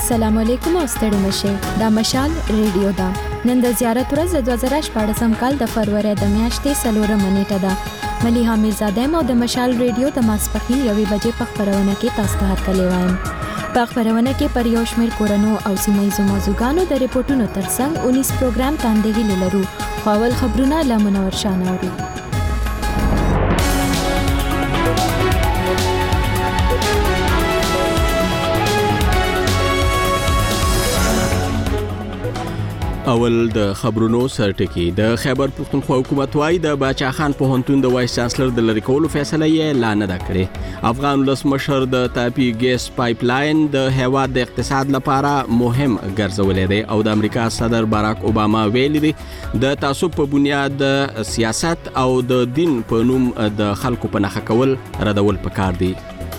السلام علیکم او ستړي مشه دا مشال ریډیو دا نن د زیارت ورځ د 2014 کال د فروری د میاشتې 4 نیټه ده مليحه میرزاده مو د مشال ریډیو د ماسپخین 1 بجې په خبرونه کې تاسو ته هرکلی وایم په خبرونه کې پر یو شمېر کورونو او سیمایي موضوعګانو د ریپورتونو ترڅنګ 19 پروګرام تاندېږي لرو خپل خبرونه له منور شانوري اول د خبرونو سرټکی د خیبر پختونخوا حکومت وايي د باچا خان پوهنتون د وایس چانسلر د لری کولو فیصله یې لا نه کړې افغان ولسمشر د تاپی ګیس پایپ لاین د هیواد د اقتصاد لپاره مهم ګرځولې دی او د امریکا صدر باراک اوباما ویلي دی د تعصب په بنیاد سیاست او د دین په نوم د خلکو په نخښه کول ردول پکار دی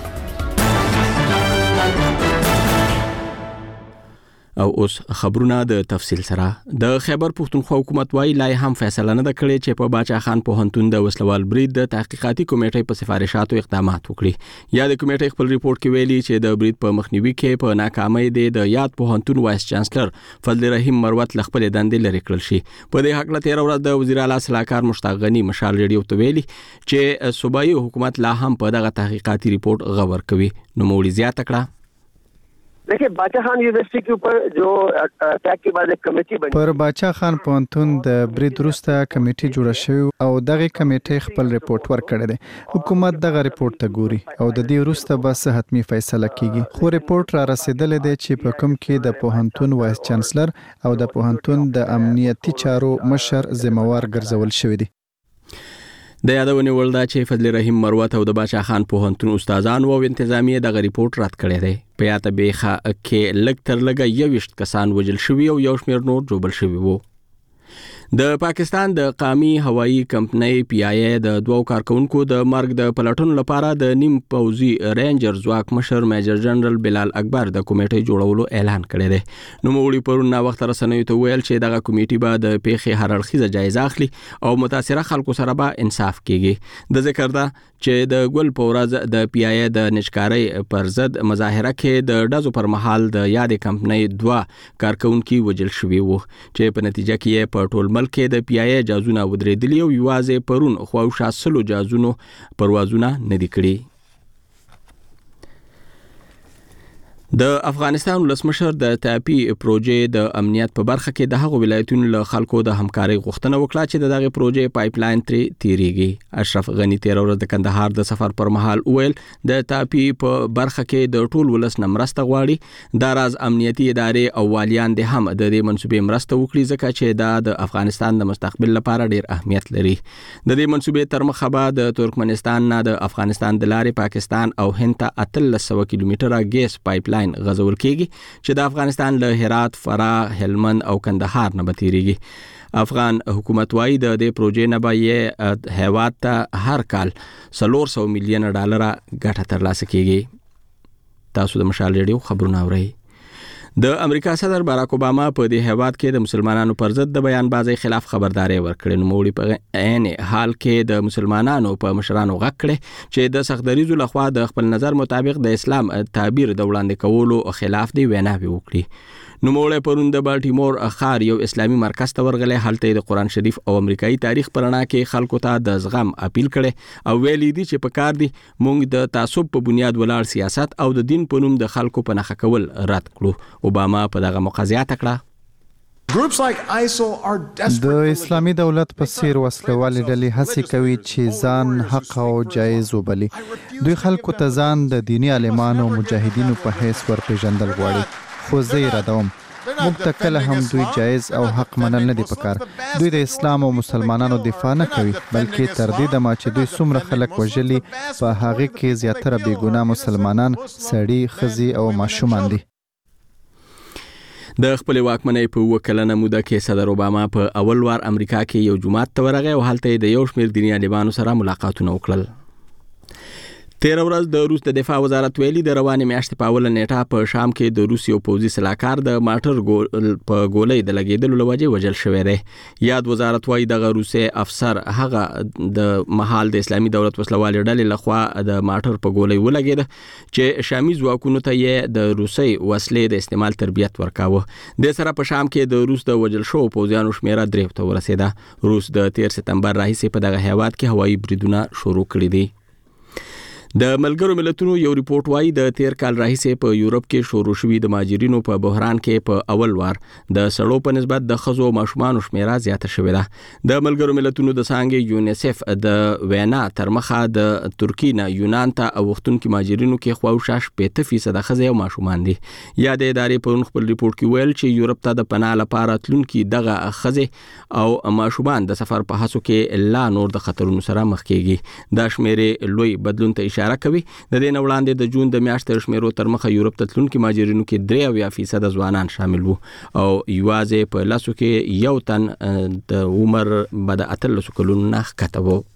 او اوس خبرونه د تفصیل سره د خیبر پختونخوا حکومت وايي لا هم فیصله نه کړې چې په باچا خان پوهنتون د وسلوال برید د تحقیقاتي کمیټې په سفارشاتو اقدامات وکړي یا د کمیټې خپل ریپورت کې ویلي چې د برید په مخنیوي کې په ناکامۍ د یاد پوهنتون وایس چانسلر فضل رحیم مروت خپل دندې لري کړل شي په دې حق له 13 ورځ د وزیر اعلی صلاحکار مشتاق غنی مشال ریډیو ته ویلي چې صوبایي حکومت لا هم په دغه تحقیقاتي ریپورت غور کوي نو موړي زیاته کړه देखिए बाचा खान यूनिवर्सिटी के ऊपर जो अटैक के बाद एक कमेटी बनी پر باچا خان پوهنتون د برید وروسته کمیټه جوړه شوې او دغه کمیټه خپل ریپورت ورکړی دی حکومت دغه ریپورت ته ګوري او د دې وروسته به څه حتمی فیصله کیږي خو ریپورت را رسیدلی دی چې په کوم کې د پوهنتون وایس چانسلر او د پوهنتون د امنیتي چارو مشر ذمہوار ګرځول شوی دی د یادونې وړ ده چې فضل رحیم مروت او د باچا خان پوهنتون استادانو او انتظامیه دغه ریپورت رد کړی دی په یاته بیخه کې لږ تر لږه 21 کسان وژل شوي او یو شمېر نور ژوبل شوي وو د پاکستان د قومي هوایی کمپنۍ پی آی ای د دوو کارکونکو د مرګ د پلټنو لپاره د نیم پوزي رینجر ځواک مشر میجر جنرال بلال اکبر د کمیټې جوړولو اعلان کړی دی نو موړي پرون نا وخت رسنیو ته ویل چې دغه کمیټې به د پیښې هر اړخیزه جایزه اخلي او متاثره خلکو سره به انصاف کیږي د ذکر ده چې د ګل پورز د پی آی ای د نشکارۍ پر ضد مظاهره کې د ډزو پر مهال د یاد کمپنۍ دوه کارکونکو وژل شوي وو چې په نتیجه کې په ټول ملک کې د پی آی ای جازونه ودرېدلي او یوازې پرون خواوشا سلو جازونو پروازونه نه دي کړي د افغانستان ولسمشر د تاپی پروژې د امنیت په برخه کې د هغو ولایتونو له خلکو د همکارۍ غوښتنه وکړه چې دغه پروژې پایپ لاین تیریږي اشرف غنی 13 ورځې د کندهار د سفر پر مهال ویل د تاپی په برخه کې د ټول ولس مرسته غواړي د راز امنیتي ادارې او والیان د هم د دې منسوبې مرسته وکړي ځکه چې دا د افغانستان د مستقبل لپاره ډیر اهمیت لري د دې منسوبې تر مخه به د ترکمنستان نه د افغانستان د لارې پاکستان او هند ته 1300 کیلومتره ګیس پایپ لاین غزول کېږي چې د افغانستان له هرات، فراه، هلمند او کندهار نه بتیریږي افغان حکومت وايي د دې پروژې نه به یې هیواد ته هر کال 400 میلیون ډالر ګټه ترلاسه کیږي تاسو د مشال ریډیو خبرونه اورئ د امریکا صدر باراک اوباما په دې هیواد کې د مسلمانانو پر ضد د بیان بازی خلاف خبرداري ورکړې نو موړي په عین حال کې د مسلمانانو په مشرانو غږ کړي چې د سختدریزو لخوا د خپل نظر مطابق د اسلام تعبیر د وړاندې کولو خلاف دی ویناوي وکړي نو موړي پرون د بالټیمور ښار یو اسلامي مرکز ته ورغلي هلته د قران شریف او امریکایي تاریخ پرانا کې خلکو ته د زغم اپیل کړي او ویلي دي چې په کار دي مونږ د تعصب په بنیاد ولاړ سیاست او د دین په نوم د خلکو په نخښه کول رد کړو اوباما په دغه مقاضیات کړه د اسلامي دولت په څیر وسلوالې ډلې هڅه کوي چې ځان حق او جایز وبلي دوی خلکو ته ځان د دینی عالمانو مجاهدینو په حیث ورپېژندل غواړي خو زه یې ردوم موږ ته کله هم دوی جایز او حق منل نه دي پکار دوی د اسلام او مسلمانانو دفاع نه کوي بلکې تر دې دمه چې دوی څومره خلک وژلي په هغه کې زیاتره بې ګناه مسلمانان سړي ښځې او ماشومان دي د خپل واکمنۍ په وکلنه موده کې صدر اوباما په اول وار امریکا کې یو جمعات ته ورغی او هلته د یو شمېر دیني عالمانو سره ملاقاتونه وکړل 13 ورځ د روس د دفاع وزارت ویلي د روانې میاشتې په اوله نیټه په شام کې د روس یو پوځي سلاکار د ماټر په ګولۍ د لګیدلو لوجه وجل شوی دی. یاد وزارت وايي د روسي افسر هغه د محل د اسلامي دولت وسلوال ډلې لخوا د ماټر په ګولۍ ولګید چې شامي ځواکونو ته یې د روسي وسلې د استعمال تربیت ورکاوه. د سره په شام کې د روس د وجل شو پوځیانو شمیره 3 ته ورسیده. روس د 13 سپتمبر راهیسې په دغه هیواد کې هوایي بریدونه شروع کړي دي. د ملګرو ملتونو یو ریپورت وايي د 13 کال راهیسې په یورپ کې شروع شوی د مهاجرینو په بحران کې په اول وار د سړو په نسبت د خزو ماشومان شمیره زیاته شوې ده. د ملګرو ملتونو د څنګه یونیسف د وینا تر مخه د ترکی نه یونان ته اوختونکو مهاجرینو کې خواوشاش 50% خزې او ماشومان دي. یا د ادارې په خپل ریپورت کې ویل چې یورپ ته د پناه لپاره تلونکو دغه خزې او ماشومان د سفر په هڅو کې لا نور د خطرونو سره مخ کیږي. دا شمیره لوی بدلون ته اشاره کوي. د دې وړاندې د جون د میاشتې شمیرو تر مخه یورپ ته تلونکو مهاجرینو کې 3% ځوانان شامل وو او یوازې په لاسو کې یو تن د عمر بعد 13 کلونو نه ښکته وو.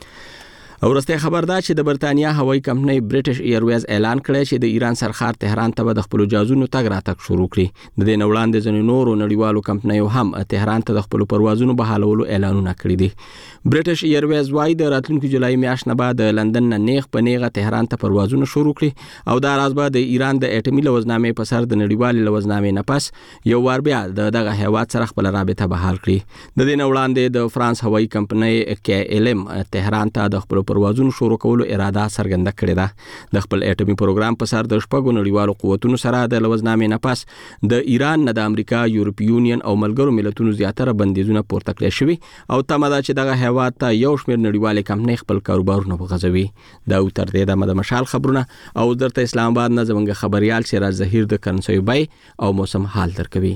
او ورسته خبر ده چې د برتانیا هوایي کمپنۍ برټش ایرویز اعلان کړی چې د ایران سرخار تهران ته د خپل جازونو تګ راتګ شروع کړي. د دې وړاندې ځینې نورو نړیوالو کمپنیو هم تهران ته د خپل پروازونو بحالولو اعلانونه کړي دي. برټش ایرویز وايي د راتلونکي جولای میاشت نه بعد لندن نه نیغ په نیغه تهران ته پروازونه شروع کړي او دا راز به د ایران د اټومي لوزنامې په سر د نړیوالې لوزنامې نه پس یو وار بیا دغه هیواد سره خپل رابطه بحال کړي. د دې وړاندې د فرانس هوایي کمپنۍ KLM تهران ته د خپل پروازونو شروع کولو اراده څرګنده کړې ده. د خپل اټومي پروګرام په سر د شپږو نړیوالو قوتونو سره د لوزنامې نه پس د ایران نه د امریکا، یورپی یونین او ملګرو ملتونو زیاتره بندیزونه پورته کړی شوي او تمه ده چې دغه هیواد ته یو شمېر نړیوالې کمپنۍ خپل کاروبارونه وغځوي. دا تر دې د مشال خبرونه او درته اسلام آباد نه زموږ خبريال سراج ظهیر د کرنسي بای او موسم حال درکوي.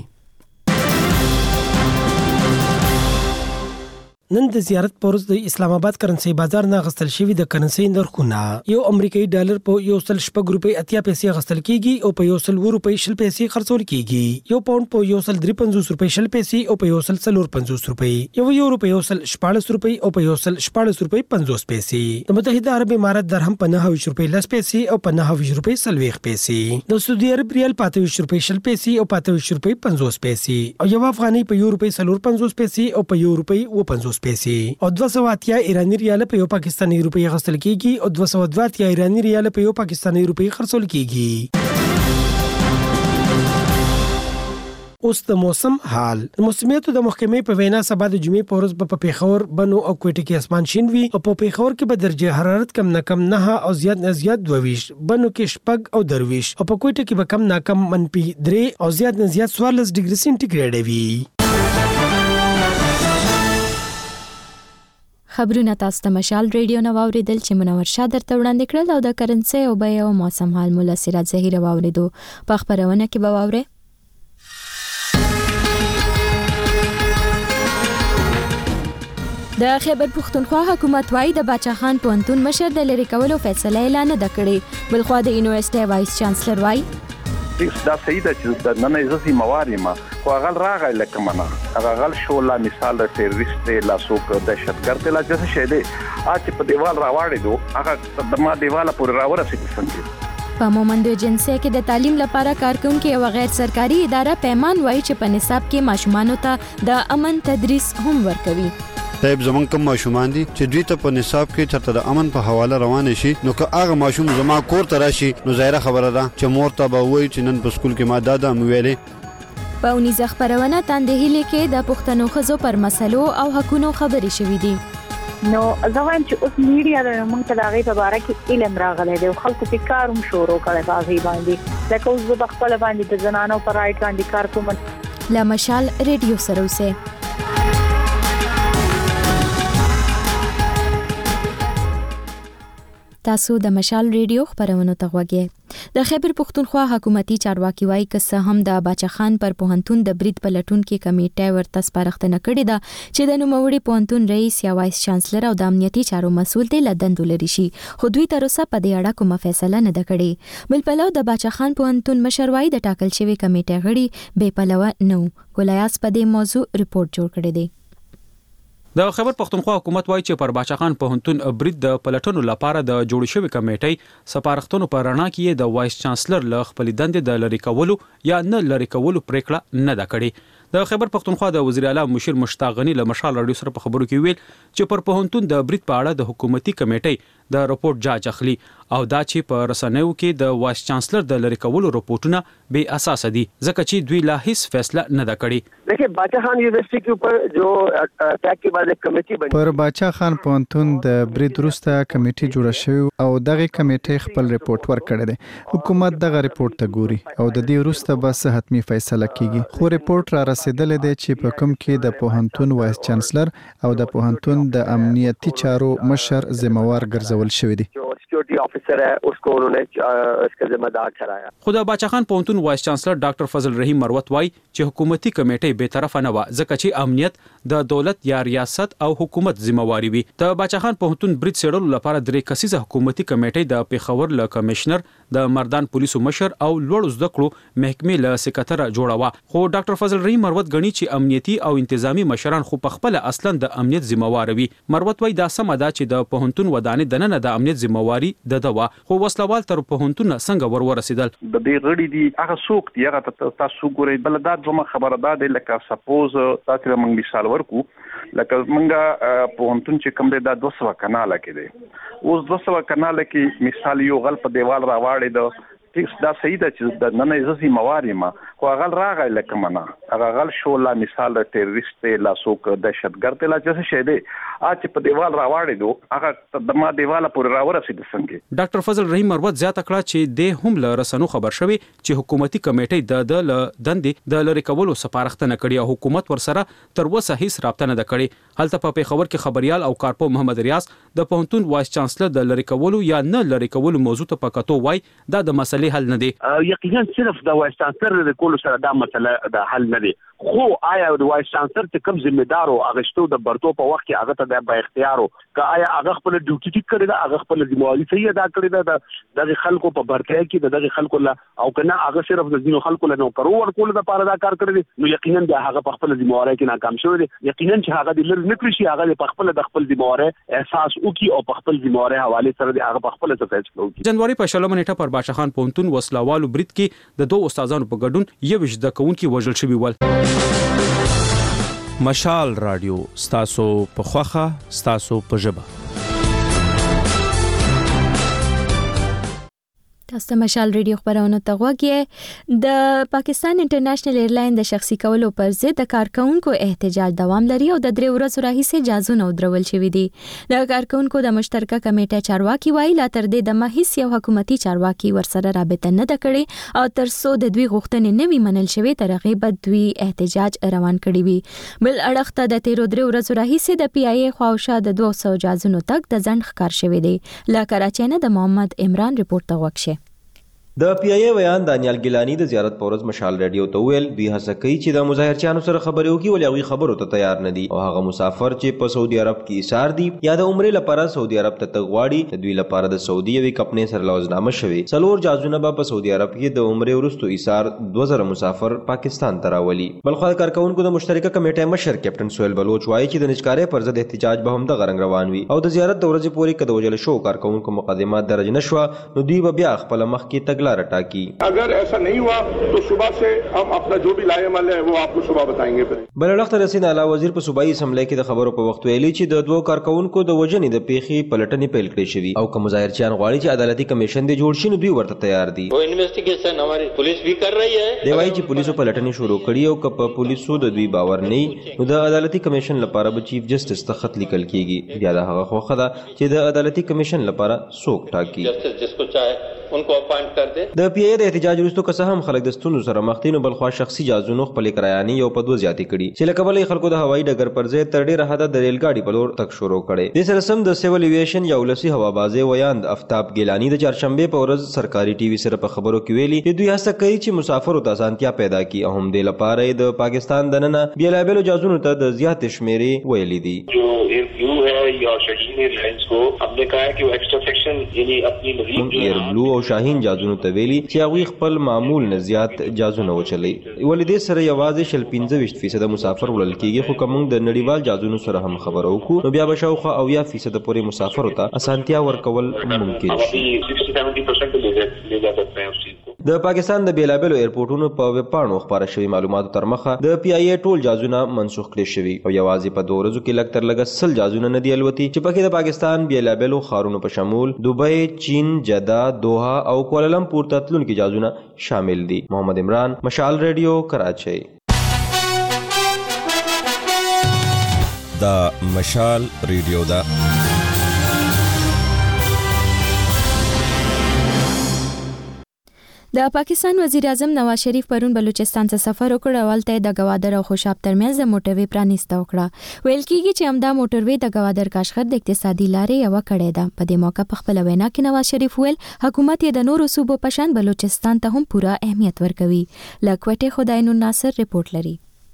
نن د زیارت پورز د اسلام آباد کرنسي بازار نه غستل شوی د کرنسي نرخونه یو امریکایي ډالر په 1.80 روپۍ 80 پیسې غستل کیږي او په 1.00 روپۍ 20 پیسې خرڅول کیږي. یو پاوند په 1.53 روپۍ 20 پیسې او په 1.54 روپۍ یو روپۍ 1.14 روپۍ او په 1.14 روپۍ 50 پیسې. د متحده عرب امارات درهم په 9 روپۍ 10 پیسې او په 9 روپۍ 40 پیسې. د سعودي عرب ریال په 28 روپۍ 20 پیسې او په 28 روپۍ 50 پیسې او یو افغاني په 1 روپۍ 50 پیسې او په 1 روپۍ 50 پیسې او 280 ایرانی ریال په یو پاکستاني روپۍ غستل کیږي او 220 ایرانی ریال په یو پاکستاني روپۍ خرڅول کیږي. اوس د موسم حال. د موسمیاتو د محکمې په وینا سبا د جمعې په ورځ په پیښور، بنو او کوټه کې اسمان شین وي او په پیښور کې به درجه حرارت کم نه کم 9 او زیات نه زیات 22، بنو کې شپږ او 23 او په کوټه کې به کم نه کم -3 او زیات نه زیات 14 ډیګري سنټیګریډ وي. خبرونه تاسو ته مشال ریډیو نو اوریدل چې منور شاه درته وړاندې کړل او د کرنسي او بیا او موسم حال مولا سراج ظهیر واوریدو. په خبرونه کې به واوري د خیبر پختونخوا حکومت وايي د باچا خان پوهنتون مشر د لری کولو فیصله اعلان نه کړي. بلخوا د یونیورسيټي وایس چانسلر وايي دا صحیح ده چې د نن عزتي مواریم خو هغه راغی لکه منه هغه شو لا مثال د ټیرریست لا سوق دهشتګرد لا څه شه دي چې په دیوال راوړې دو هغه د ما دیواله پورې راورسېږي څنګه. په مومندو ایجنسی کې د تعلیم لپاره کارکونکو او غیر سرکاري اداره پیمان وايي چې په نصاب کې ماشومانو ته د امن تدریس هم ورکوي. طيب زمون کوم ماشومان دي چې دوی ته په نصاب کې چرته د امن په حواله روان شي نو که هغه ماشوم زما کور ته راشي نو ظاهره خبره ده چې مور ته به وایي چې نن په سکول کې ما دادا مویلې. په اونیزه خبرونه تاندهیلې کې د پښتنو خزو پر مسلو او حقونو خبرې شوې دي. نو ځوان چې اوس میډیا د موږ ته دغه په اړه کې علم راغلی دی او خلکو په کار هم شروع کړی باغی باندې لکه اوس په خپل باندې د زنانو پر رائټ باندې کار کوم. لا مشال ریډیو سره اوسه تاسو د مشال ریډیو خبرونه ته غوږی. د خیبر پختونخوا حکومتي چارواکي وايي که هم د باچا خان پر پوهنتون د برید پلټون کې کمیټه ورته سپارښتنه کړې ده چې د نوموړي پوهنتون رئیس یا وایس چانسلر او د امنیتي چارو مسول دی لدندو لري شي خو دوی تر اوسه په دې اړه کومه فیصله نه ده کړې. بل پلو د باچا خان پوهنتون مشر وايي د ټاکل شوی کمیټه غړي بې پلوه نو ګولیاس په دې موضوع ریپورت جوړ کړی دی. د خیبر پختونخوا حکومت وایي چې پر باچا خان پوهنتون برید د پلټنو لپاره د جوړ شوی کمیټې سپارښتنو پر رڼا کې د وایس چانسلر له خپل دندې د لری کولو یا نه لری کولو پریکړه نه ده کړې. د خیبر پختونخوا د وزیر اعلی مشیر مشتاق غنی له مشال رادیو سره په خبرو کې ویل چې پر پوهنتون د برید په اړه د حکومتي کمیټې د رپورت جاج اخلي او دا چې په رسنیو کې د وایس چانسلر د لری کولو رپورټونه بے اساس دي ځکه چې دوی لا هیڅ فیصله نه ده کړې. देखिए बाचा खान यूनिवर्सिटी के ऊपर जो अटैक के बाद एक कमेटी बनी پر باچا خان پوهنتون د برید وروسته کمیټه جوړه شوې او دغه کمیټه خپل ریپورت ورکړی دی. حکومت دغه ریپورت ته ګوري او د دې وروسته بس حتمی فیصله کیږي. خو ریپورت را رسیدلې دی چې په کوم کې د پوهنتون وایس چانسلر او د پوهنتون د امنیتي چارو مشر ذمہوار ګرځول شوی دی. सिक्योरिटी ऑफिसर है उसको उन्होंने इसका जिम्मेदार ठहराया. خدا باچا خان پوهنتون وایس چانسلر ډاکټر فضل رحیم مروت وای چې حکومتي کمیټه به طرفه نه و ځکه چې امنیت د دولت یا ریاست او حکومت ذمہواری وي. د باچا خان پوهنتون برید سیډول لپاره درې کسیزه حکومتي کمیټه د پیښور له کمشنر د مردان پولیسو مشر او لوړ زده کړو محکمې له سکرټر جوړوا. خو ډاکټر فضل رحیم مروت غني چې امنیتي او انتظامی مشران خو په خپل اصلا د امنیت ذمہوار وي. مروت وای دا سم ده چې د پوهنتون ودانې دننه د امنیت ذمہواری د دوا خو وسلوال تر پوهنتون څنګه ورسېدل. د دې غړي دي هغه څوک دی هغه تاسو ګورئ بل دا کومه خبره ده لکه سپوز تاسو موږ مثال ورکو لکه موږ پوهنتون چې کوم دی دا 200 کناله کې دی اوس 200 کناله کې مثال یو غل په دیوال راواړی د دا صحیح ده چې د نن ازاسي مواري ما خو غل راغی لکه منا هغه غل شو لا مثال ټیرریست لا سوک دهشتګرد لا چې شه دی چې په دیوال راوړی دو هغه د ما دیواله پورې راورسید څنګه. ډاکټر فضل رحیم مروت زیاته کړه چې د هم له رسنو خبر شوی چې حکومتي کمیټې د دندې د لری کولو سپارښتنه کړې او حکومت ورسره تر اوسه هیڅ رابطه نه ده کړې. هلته په پیښور کې خبريال او کارپو محمد ریاض د پوهنتون وایس چانسلر د لری کولو یا نه لری کولو موضوع ته پکاتو وای دا د مسلې حل نه دی. یقینا صرف د وایس چانسلر د کولو سره دا مسله د حل نه دی. خو آیا د وایس چانسلر چې کوم ذمہدار او اغشتو د برتو په وخت کې هغه ته د با اختیارو که آیا هغه خپل ډیوټي ټیک کړی دا هغه خپل ذمہواری صحیح ادا کړی دا د خلکو په برتیا کې د خلکو له او کنه هغه صرف د ځینو خلکو له نو کرو ورکول د پاره دا کار کړی نو یقینا دا هغه په خپل ذمہواری کې ناکام شوی دی. یقینا چې هغه د لری نکړي شي هغه په خپل د خپل ذمہواری احساس وکي او په خپل ذمہواری حواله سره د هغه په خپل څه فیصله وکي. جنوري په 16 نیټه پر باچا خان پوهنتون وسلوالو برید کې د دوه استادانو په ګډون یو وجد کوونکی وژل شوی ول. مشال رادیو ستاسو په خوخه ستاسو په ژبه. تاسو مشال ریډیو خبرونه ته غوږی. د پاکستان انټرنیشنل ایرلاین د شخصي کولو پر ضد د کارکونکو احتجاج دوام لري او د 3 ورځې راهیسې جازونه درول شوې دي. د کارکونکو د مشترکه کمیټه چارواکي وایي لا تر دې د مهیس یو حکومتي چارواکي ورسره رابطه نه ده کړې او تر څو د دوی غوښتنې نه وي منل شوې تر هغې به دوی احتجاج روان کړي وي. بل اړخ ته د 3 ورځې راهیسې د پی ای ای خواوشا د 200 جازونو تک د ځنډ ښکار شوی دی. له کراچۍ نه د محمد عمران رپورټ ته غوږ شئ. د پی ای ای ویان دانیال ګیلانی د زیارت پورز مشال رادیو ته ویل دوی هڅه کوي چې د مظاهرچیانو سره خبرې وکړي ولې هغوی خبرو ته تیار نه دي او هغه مسافر چې په سعودي عرب کې ایثار دي یا د عمرې لپاره سعودي عرب ته تګ غواړي د دوی لپاره د سعودي یوې کمپنۍ سره لوزنامه شوې 4 جازونه به په سعودي عرب کې د عمرې وروسته ایثار 2000 مسافر پاکستان ته راولي. بلخوا د کارکونکو د مشترکه کمیټې مشر کیپټن سهیل بلوچ وایي چې د نجکارۍ پر ضد احتجاج به هم دغه رنګ روان وي او د زیارت د ورځې پورې که د وژل شوو کارکونکو مقدمات درج نه شوه نو دوی به بیا خپل مخکې تګلاره ټاکي. अगर ऐसा नहीं हुआ तो सुबह से हम अपना जो भी लाए अमल है वो आपको सुबह बताएंगे. بل اړخ ته رسید اعلی وزیر په صوبایي اسمبلی کې د خبرو په وخت ویلي چې د 2 کارکونکو د وژنې د پیښې پلټنې پیل کړې شوې او که مظاهرچیان غواړي چې عدالتي کمیشن دی جوړ شي نو دوی ورته تیار دي. वो इन्वेस्टिगेशन हमारी पुलिस भी कर रही है. دی وايي چې پولیسو پلټنې شروع کړي او که په پولیسو د دوی باور نه نو د عدالتي کمیشن لپاره به چیف جسټس ته خط لیکل کیږي. بیا د هغه خوخه ده چې د عدالتي کمیشن لپاره څوک ټاکي. جسको چاہے उनको अपॉइंट कर दे. د پی ای د احتجاج وروسته که څه هم خلک د ستونزو سره مخ دي نو بلخوا شخصي جازونو خپلې کرایانې یو په 2 زیاتې کړي چې له کبله خلکو د هوایي ډګر پر ځای تر ډېره حده د ریل ګاډي په لور تګ شروع کړی. دې سره سم د سیول ایویشن یا ولسي هوابازۍ ویاند افتاب ګیلانی د چهارشنبې په ورځ سرکاري ټي وي سره په خبرو کې ویلي چې دوی هڅه کوي چې مسافرو ته اسانتیا پیدا کړي او هم دې لپاره د پاکستان دننه بیلابیلو جازونو ته د زیاتې شمیرې ویلي دي. ایئر بلو ہے یا شاہین ایئرلائنس کو ہم نے کہا ہے کہ وہ ایکسٹرا سیکشن یعنی اپنی مزید ایئر بلو او شاهین جازونو ته ویلي چې هغوی خپل معمول نه زیات جازونه وچلي. ولې سره یوازې 15% مسافر وړل کیږي، خو که موږ د نړیوال جازونو سره هم خبره وکړو نو بیا به شاوخوا 80% پورې مسافرو ته اسانتیا ورکول ممکن شي. د پاکستان د بیلابیلو ایرپورټونو په ویبپاڼو خپاره شوي معلوماتو تر مخه د پی آی ای ټول جازونه منسوخ کړي شوي او یوازې په 2 ورځو کې لږ تر لږه 100 جازونه نه دي الوتي چې پکې د پاکستان بیلابیلو ښارونو په شمول دوبۍ، چین، جده، دوحه او کوالالمپور ته تلونکي جازونه شامل دي. محمد عمران، مشال ریډیو، کراچۍ. دا مشال ریډیو دا د پاکستان وزیر اعظم نواز شریف پرون بلوچستان ته سفر وکړ او هلته د ګوادر او خوشاب ترمنځ موټروي پرانیسته وکړه. ویل کېږي چې همدا موټروي د ګوادر کاشغر د اقتصادي لارې یوه کړې ده. په دې موقع په خپله وینا کې نواز شریف ویل حکومت یې د نورو صوبو په شان بلوچستان ته هم پوره اهمیت ورکوي. له کوټې خدای نور ناصر رپورټ لري.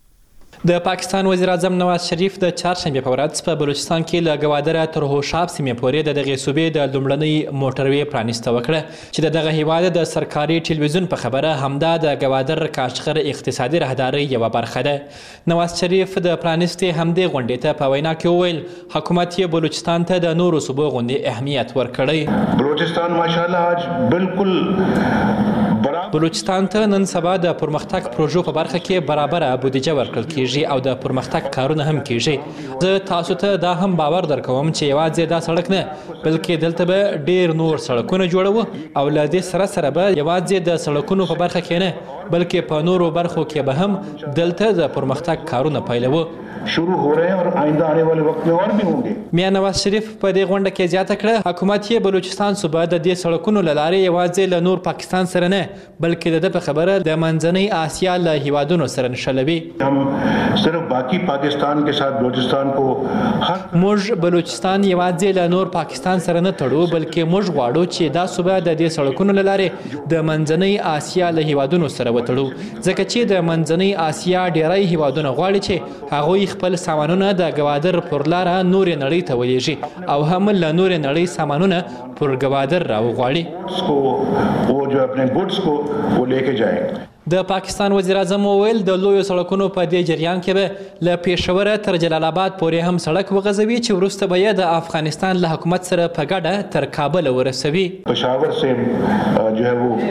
د پاکستان وزیر اعظم نواز شریف د چهارشنبه په ورځ په بلوچستان کې له ګوادره تر هوشاب سیمې پورې د دغې صوبې د لومړنۍ موټروي پرانیسته وکړه چې د دغه هیواد د سرکاري ټلویزیون په خبره همدا د ګوادر کاشغر اقتصادي راهدارۍ یوه برخه ده. نواز شریف د پرانیستې همدې غونډې ته په وینا کې وویل حکومت یې بلوچستان ته د نورو صوبو غوندې اهمیت ورکړی. بلوچستان ماشاءالله آج بالکل بلوچستان ته نن سبا د پرمختګ پروژو په برخه کې برابره بودیجه ورکړل کیږي او د پرمختګ کارونه هم کیږي. زه تاسو ته دا هم باور درکوم چې یوازې دا سړک نه بلکې دلته به ډیر نور سړکونه جوړو او له دې سره سره به یوازې د سړکونو په برخه کې نه بلکې په نورو برخو کې به هم دلته د پرمختګ کارونه پیلوو. شروع हो रहे हैं और आइंदा आने वाले वक्त में और भी होंगे. میا نواز شریف په دې غونډه کې زیاته کړه حکومت یې بلوچستان صوبه د دې سړکونو له لارې یوازې له نور پاکستان سره نه بلکې د په خبره د منځنۍ آسیا له هیوادونو سره نښلوي. हम सिर्फ बाकी पाकिस्तान के साथ बलूचिस्तान को موږ بلوچستان یوازې له نور پاکستان سره نه تړو بلکې موږ غواړو چې دا صوبه د دې سړکونو له لارې د منځنۍ آسیا له هیوادونو سره وتړو ځکه چې د منځنۍ آسیا ډیری هیوادونه غواړي چې هغوی خپل سامانونه د ګوادر پر لاره نورې نړۍ ته ولیږي او هم له نورې نړۍ سامانونه پر ګوادر راوغواړي. वो जो अपने गुड्स को वो लेके जाएं. د پاکستان وزیر اعظم وویل د لویو سړکونو په دې جریان کې به له پېښوره تر جلال آباد پورې هم سړک وغځوي چې وروسته به یې د افغانستان له حکومت سره په ګډه تر کابل ورسوي. پشاور سے جو ہے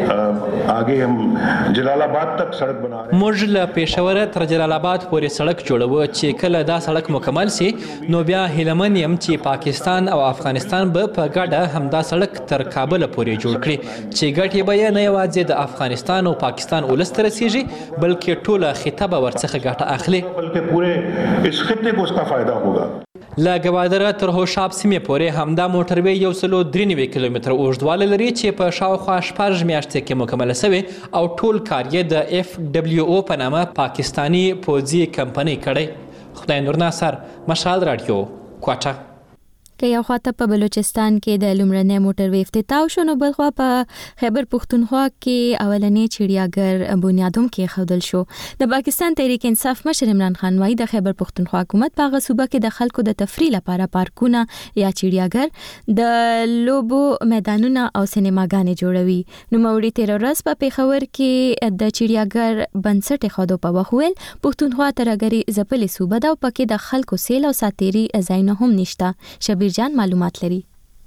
وہ آگے हम جلال آباد تک سڑک بنا رہے ہیں. موږ له پېښوره تر جلال آباد پورې سړک جوړوو چې کله دا سړک مکمل سي نو بیا هیلمن یم چې پاکستان او افغانستان به په ګډه همدا سړک تر کابل پورې جوړ کړي چې ګټې به یې نه یوازې د افغانستان او پاکستان ته رسیږي بلکې ټوله خطه به ورڅخه ګټه اخلي. بلکې پوره اس خطے کو اس کا فائدہ ہوگا. له ګوادره تر هوشاب سیمې پورې همدا موټروي 193 کیلومتره اوږدوالی لري چې په شاوخوا 14 میاشتې کې مکمله شوې او ټول کار یې د FWO په نامه پاکستاني پوځي کمپنۍ کړی. خدای نور ناصر، مشال رادیو، کوټه. که یو خواته په بلوچستان کې د لومړنۍ موټروي افتتاح شو نو بل خوا په خیبر پښتونخوا کې اولنې چړیاګر بنیاد هم کېښودل شو. د پاکستان تحریک انصاف مشر عمران خان وایي د خیبر پښتونخوا حکومت په هغه صوبه کې د خلکو د تفریح لپاره پارکونه یا چړیاګر د لوبو میدانونه او سینماګانې جوړوي. نوموړي تېره ورځ په پېښور کې د چړیاګر بنسټ ایښودو په وخت ویل پښتونخوا ترهګري ځپلې صوبه ده او پکې د خلکو سیل او ساتیري ځایونه هم نشته. جان معلومات لري.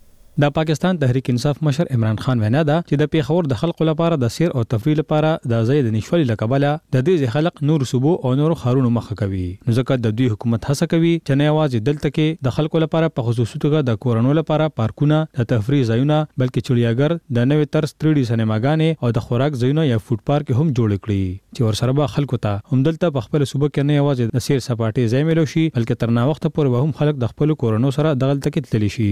د پاکستان تحریک انصاف مشر عمران خان وینا ده چې د پیښور د خلکو لپاره د سیر او تفریح لپاره د ځای د نشوالي لکبله د دې خلک نور صوبو او نور خارونو مخه کوي. نو ځکه د دوی حکومت هڅه کوي چې نه یوازې دلته کې د خلکو لپاره په خصوصي توګه د کورونو لپاره پارکونه، د تفریح ځایونه بلکې چړیاګر، د نوې طرز 3D سینماګانې او د خوراک ځایونه یا فوډ پارک هم جوړ کړي چې ورسره به خلکو ته هم دلته په خپل صوبه کې نه یوازې د سیر سپاټي ځای ملو شي بلکې تر نا وخت پورې به هم خلک د خپل کورونو سره دغلته کې تللی شي.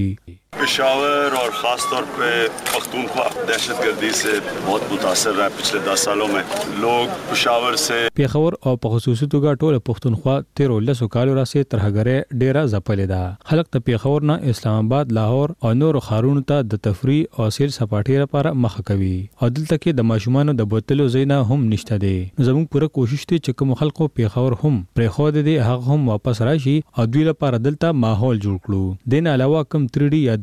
पेशावर और ख़ास तौर पे पख्तूनख्वा दहशतगर्दी से बहुत मुतासर रहा है पिछले 10 सालों में. लोग पेशावर से पेशावर او په خصوصي توګه ټول پښتونخوا 13 کال راځي ترهګره ډیره ځپلې ده. خلک ته پیښور نه اسلام آباد، لاهور او نور خارونو ته د تفریح او سیر سپاټي لپاره مخه کوي او دلته کې د ماشومانو د بوتلو زینا هم نشته دي. زموږ پوره کوشش دی چې کوم خلکو پیښور هم پرې خو دي هغه هم واپس راشي او دوی لپاره دلته ماحول جوړ کړو. دین علاوه کوم 3D یا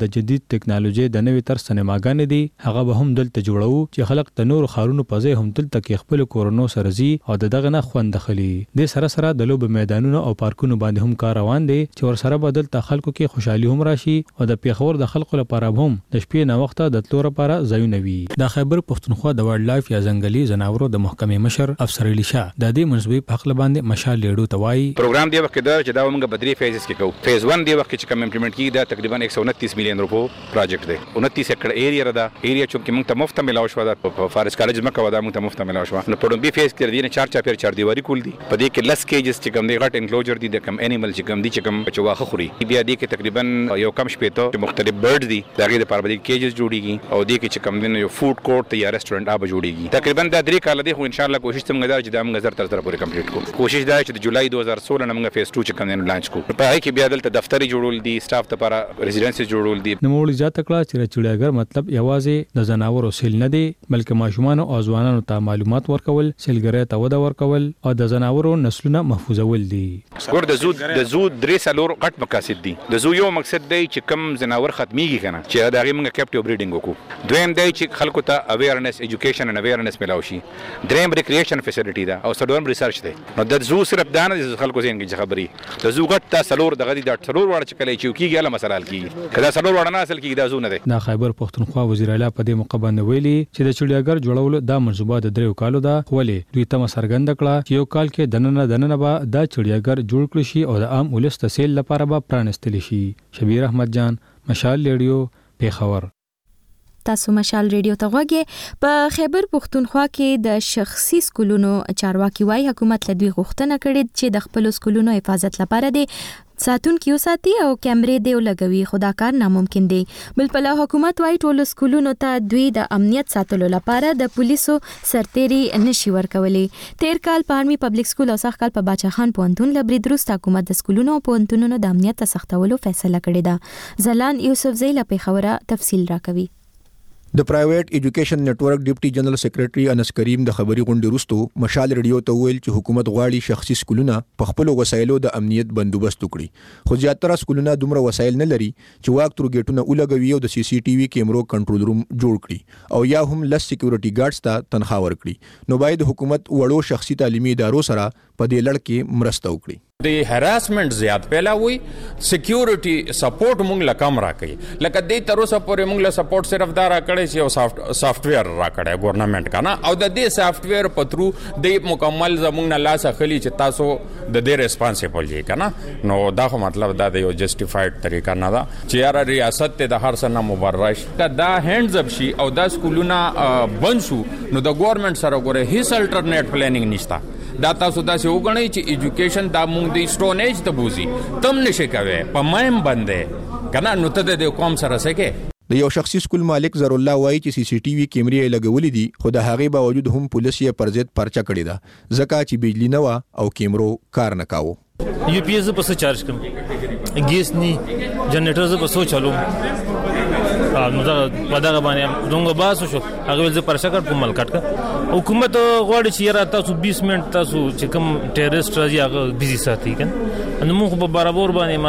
د جدید ټکنالوژي د نوې طرز سینماګانې دي هغه به هم دلته جوړو چې خلک د نور خارونو په ځای هم دلته کې خپل کورونو سره زی او دغه نه خوند خلی د سره د لوب میدانونو او پارکونو باندې هم کار روان دي چې ور سره بدل ته خلکو کې خوشحالي هم راشي او د پیښور د خلکو لپاره هم د شپې نه وخت د تلور لپاره ځایونه وي د خیبر پښتونخوا د وایلډ لایف یا ځنګلي ځناورو د محکمې مشر افسر علي شاه د دې منځوي په خپل باندې مشال لیډو توای پروګرام دی وخت دا چې دا موږ بدري فیزز کې کوو فیز 1 دی وخت چې کوم امپلیمنٹ کیږي دا تقریبا 129 میلیون روپو پروجیکټ دی 29 ایکڑ ایریا ردا ایریا چې موږ ته مفت ملاو شو دا په فارس کالج مکه ودا موږ ته مفت ملاو شو نو په دوی فیز کې دی نه 4 4 دیواری کول دي په دې کې لس کیجز چې کوم دی غټ انکلوجر دي د کوم انیمل چې کوم دي چې کوم چواخه خوري بیا دي کې تقریبا یو کم شپې ته مختلف برډ دي دا غي د پربدي کیجز جوړيږي او دي کې چې کوم دی یو فود کورټ یا ریسټورانټ اب جوړيږي تقریبا دا 3 کال دي خو ان شاء الله کوشش څنګه دا چې دا موږ زر تر سره پوره کمپلیټ کوو کوشش دا چې د جولای 2016 نه موږ فیز 2 چې کوم دی لانچ کوو په هغه کې بیا دلته دفتري جوړول دي سټاف لپاره ریزیډنسي جوړول دي نو موږ زیاته کړه چې چړیاګر مطلب یوازې د زناورو سیل نه دي بلکې ماشومان او ځوانانو ته معلومات ورکول سیلګری ته وده ورکول او د زناورو نسلونه محفوظول دي ګور د زو درې سالور غټ مقاصد دي د زو یو مقصد دی چې کم زناور ختميږي کنه چې دا غي موږ کیپټیو بریډینګ وکړو دویم دی چې خلکو ته اویرنس ایجوکیشن ان اویرنس ملاوي شي دریم ریکرییشن فیسیلیټی دا او څلورم ریسرچ دی نو د زو صرف دانه د خلکو زین کې خبري د زو غټ تا سلور دغه د سلور وړ چې کله چې کیږي له مسله کیږي کدا سلور وړ نه اصل کیږي دا زو نه دی دا خیبر پښتونخوا وزیر اعلی په دې مقابله ویلي چې د چړیاګر جوړولو دا منصوبه د 3 کالو دا ولې دوی ته سرګند کړه چې یو کال کې دننه به دا چړیاګر جوړ کړی شي او د عام ولس تسهیل لپاره به پرانستل شي شبیر احمد جان مشال ریډیو پیښور تاسو مشال ریډیو ته غوږی په خیبر پښتونخوا کې د شخصي سکولونو چارواکي وای حکومت له دوی غوښتنه کړې چې د خپل سکولونو حفاظت لپاره دي ساتون کیو ساتي او کیمرې دی لګوي خدا کار ناممکن دی بل په لا حکومت وای ټول سکولونو ته دوی د امنیت ساتلو لپاره د پولیسو سرتيري نشي ورکولي تیر کال په آرمي پبلک سکول او سخت کال په باچا خان پونتون لبري دروست حکومت د سکولونو او پونتونونو د امنیت سختولو فیصله کړې ده زلان یوسف زیلا په خوره تفصیل راکوي د پرایویټ ایجوکیشن نتورک ډیپټي جنرال سیکریټري انس کریم د خبري غونډې وروسته مشال ریډیو ته ویل چې حکومت غواړي شخصي سکولونه په خپل وسایلو د امنیت بندوبست وکړي خو زیاتره سکولونه دومره وسایل نه لري چې واک تر ګیټونه ولګوي او د CCTV کیمرو کنټرول روم جوړ کړي او یا هم لس سکیورټي ګارډز ته تنخواه ورکړي نو باید حکومت وړو شخصي تعلیمي ادارو سره په دې لړ کې مرسته وکړي د هراسمنت زیات پیلا وي سکیورټي سپورټ مونږ لا کم راکړي لکه دې تر اوسه پورې مونږ لا سپورټ صرف دا راکړي چې یو سافټویر راکړي ګورنمنت کنه او د دې سافټویر په ترو د مکمل زمونږ نه لاس اخلي چې تاسو د دې ریسپانسیبل یې کنه نو دا خو مطلب دا د یو جسټیفاید طریقه نه ده چې یاره ریاست ته د هر څه نه مبرش دا هاندز اپ شي او دا سکولونه بند شو نو د ګورنمنت سره ګوره هیڅ الټرنیټ پلانینګ نشته دا تاسو دا څه وګڼئ چې ایجوکیشن دا مونږ د سټون ایج ته بوزي تم نشي کوي په مایم باندې کنه نو ته د قوم سره سکه د یو شخصي سکول مالک زر الله وایي چې CCTV کیمرې لګولې دي خو د هغې باوجود هم پولیس یې پر ضد پرچه کړې ده ځکه چې بجلی نه و او کیمرو کار نه کاوه UPS په څه چارج کوم ګیس ني جنریټر په څه چالو نو دا وداغه باندې دغه باسو شو هغه ول زه پرچه کړ کومل کټ حکومت غواړي چې را تاسو 20 منټ تاسو چې کوم ټیرریست راځي هغه بيزي ساتي کنه نو موږ په برابر باندې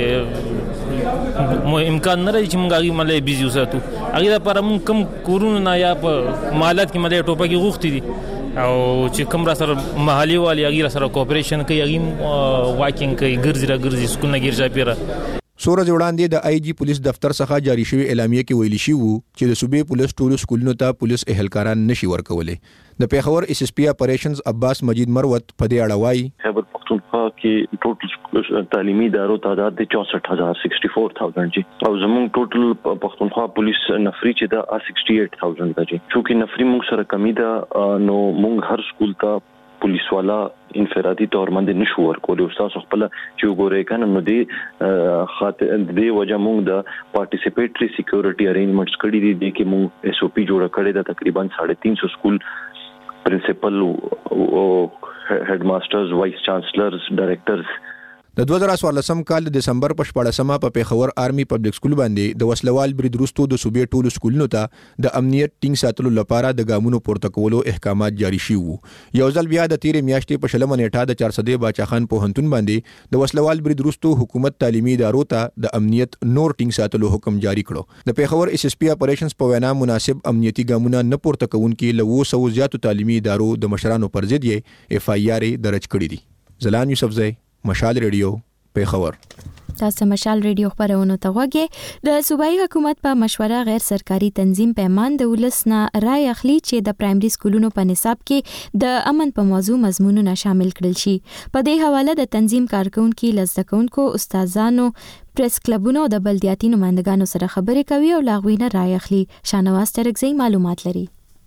مطلب امکان نه لري چې موږ هغه ملي بيزي وساتو هغه لپاره موږ کم کورونه نه یا په مالات کې ملي ټوپه کې غوښتي دي او چې کوم را سره محلي والی هغه سره کوپریشن کوي هغه واکینګ کوي ګرځي سکول نه ګرځي پیره سورج وړاندې د IG پولیس دفتر څخه جاری شوی اعلامیه کې ویلي شي وو چې د صوبې پولیس ټولو سکولونو ته پولیس اهلکاران نشي ورکولې د پیښور SSP اپریشنز عباس مجید مروت په دې اړه وایي خیبر پختونخوا کې ټوټل تعلیمي ادارو تعداد د 64000 جی او زموږ ټوټل پختونخوا پولیس نفری چې دا 68000 جی چې نفری موږ سره کمی ده نو موږ هر سکول ته پولیس والا انفرادي تور باندې نشو ورکول او تاسو خپل چې وګورئ کنه نو دی خاطر د وجه موږ د پارټیسیپیټری سکیورټي ارینجمنټس کړی دي چې موږ SOP جوړ کړی دا تقریبا 350 سکول پرنسپل او هډ ماسترز وایس چانسلرز ډایریکټرز د 2014 کال د دسمبر په 14مه په پیښور آرمي پبلک سکول باندې د وسلوال برید وروسته د صوبې ټولو سکولونو ته د امنیت ټینګ ساتلو لپاره د ګامونو پورته کولو احکامات جاری شوي وو. یو ځل بیا د تیرې میاشتې په 20 نیټه د 400 باچاخان پوهنتون باندې د وسلوال برید وروسته حکومت تعلیمي ادارو ته د امنیت نور ټینګ ساتلو حکم جاری کړو. د پیښور اس اس پی اپریشنز په وینا مناسب امنیتي ګامونه نه پورته کوونکي له 200 زیاتو تعلیمي ادارو د مشرانو پر ضد یې اف آی آر درج کړی دي. زلان یوسفزئی، مشال ریډیو، پیښور. تاسو مشال ریډیو خبرونه ته وګورئ. د صوبایي حکومت په مشوره غیر سرکاري تنظیم پیمان د ولسنا رای اخلي چې د پرایمري سکولونو په نصاب کې د امن په موضوع مضمونونه شامل کړل شي. په دې حواله د تنظیم کارکونکو، لزدکونکو، استادانو، پریس کلبونو او د بلدیاتي نمائندګانو سره خبرې کوي او لاغوینه رای اخلي. شانواز ترکزئی معلومات لري.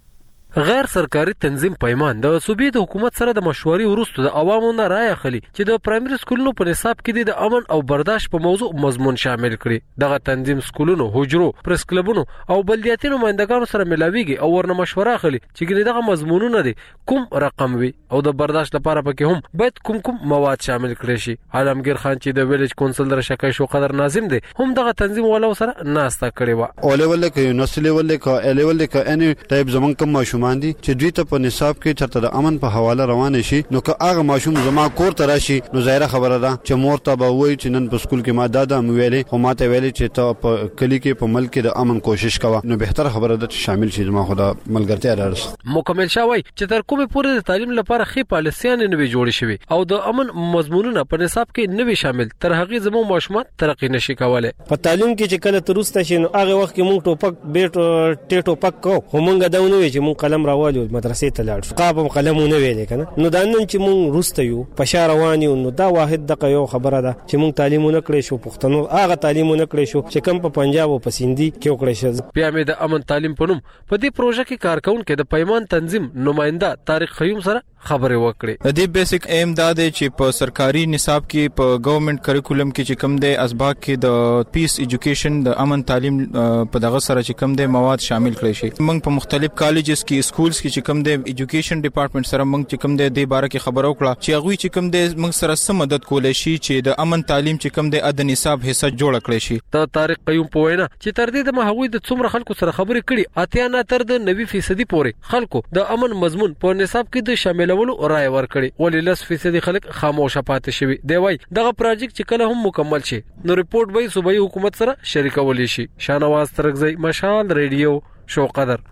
غیر سرکاري تنظیم پیمان د صوبې د حکومت سره د مشورې وروسته د عوامو نه رای اخلي چې د پرایمري سکولونو په نصاب کې د امن او برداشت په موضوع مضمون شامل کړي. دغه تنظیم سکولونو، حجرو، پریس کلبونو او بلدیاتي نمائندګانو سره ملاويږي او ورنه مشوره اخلي چې دغه مضمونونه دي کوم رقم وي او د برداشت لپاره پکې هم باید کوم مواد شامل کړي شي. عالمگیر خان چې د ویلیج کونسل در شکای شو قدر ناظم دی هم دغه تنظیم ولو سره ناستا کړي و. او لیول کې یونیورسيټي لیول کې لیول کې اني ټایپ زمون کوم ماشومان دي چې دوی ته په نصاب کې چرته د امن په حواله روان شي، نو که هغه ماشوم زما کور ته راشي نو ظاهره خبره ده چې مور ته به وایي چې نن په سکول کې ما دادا مې ویلې، خو ماته ویلې چې ته په کلی کې په ملک کې د امن کوشش کوه، نو بهتر خبره ده چې شامل شي. زما خدا ملګرتیا راځي. مکمل شاوی چې تر کومه پورې د تعلیم لپاره خې پالیسیان نه وي جوړې شوی او د امن مضمونونه په نصاب کې نه وي شامل، تر هغه زمو ماشومان ترقی نشي کولای. په تعلیم کې چې کله ترسته شي نو هغه وخت کې مونږ ټوپک بیټ ټیټو پک کو هم مونږ دا ونه وي چې مونږ قلم راوالو مدرسې ته لاړ شو، قابم قلمونه ویل کنه. نو دا نن چې مونږ روسته یو په شار روان یو نو دا واحد دغه یو خبره ده چې مونږ تعلیمونه کړې شو، پښتنو هغه تعلیمونه کړې شو چې کم په پنجاب او په سیندي کې وکړې شو. بیا مې د امن تعلیم په نوم په دې پروژه کې کارکونکو د پیمان تنظیم نمائنده طارق خیوم سره خبرې وکړې. د دې بیسیک ایم دا دی چې په سرکاري نصاب کې په ګورنمنت کریکولم کې چې کم دی اسباق کې د پیس ایجوکیشن د امن تعلیم په دغه سره چې کم دی مواد شامل کړي شي. موږ په مختلف کالجز کې سکولز کې چې کم دی ایجوکیشن ډپارټمنټ سره موږ چې کم دی د باره کې خبرو کړه چې هغه چې کم دی موږ سره سم مدد کولای شي چې د امن تعلیم چې کم دی د نصاب حصہ جوړ کړي شي. د طارق قیوم په وینا چې تر دې د مهوی د څومره خلکو سره خبرې کړي اتیا نه تر د 90% پورې خلکو د امن مضمون په نصاب کې د شاملولو رائے ورکړي، ولې 10% خلک خاموشه پاتې شوي. دی وای دغه پروژیکټ چې کله هم مکمل شي نو ریپورت به صوبایي حکومت سره شریکول شي. شانواز ترکزئی، مشال ریډیو، شو قدر.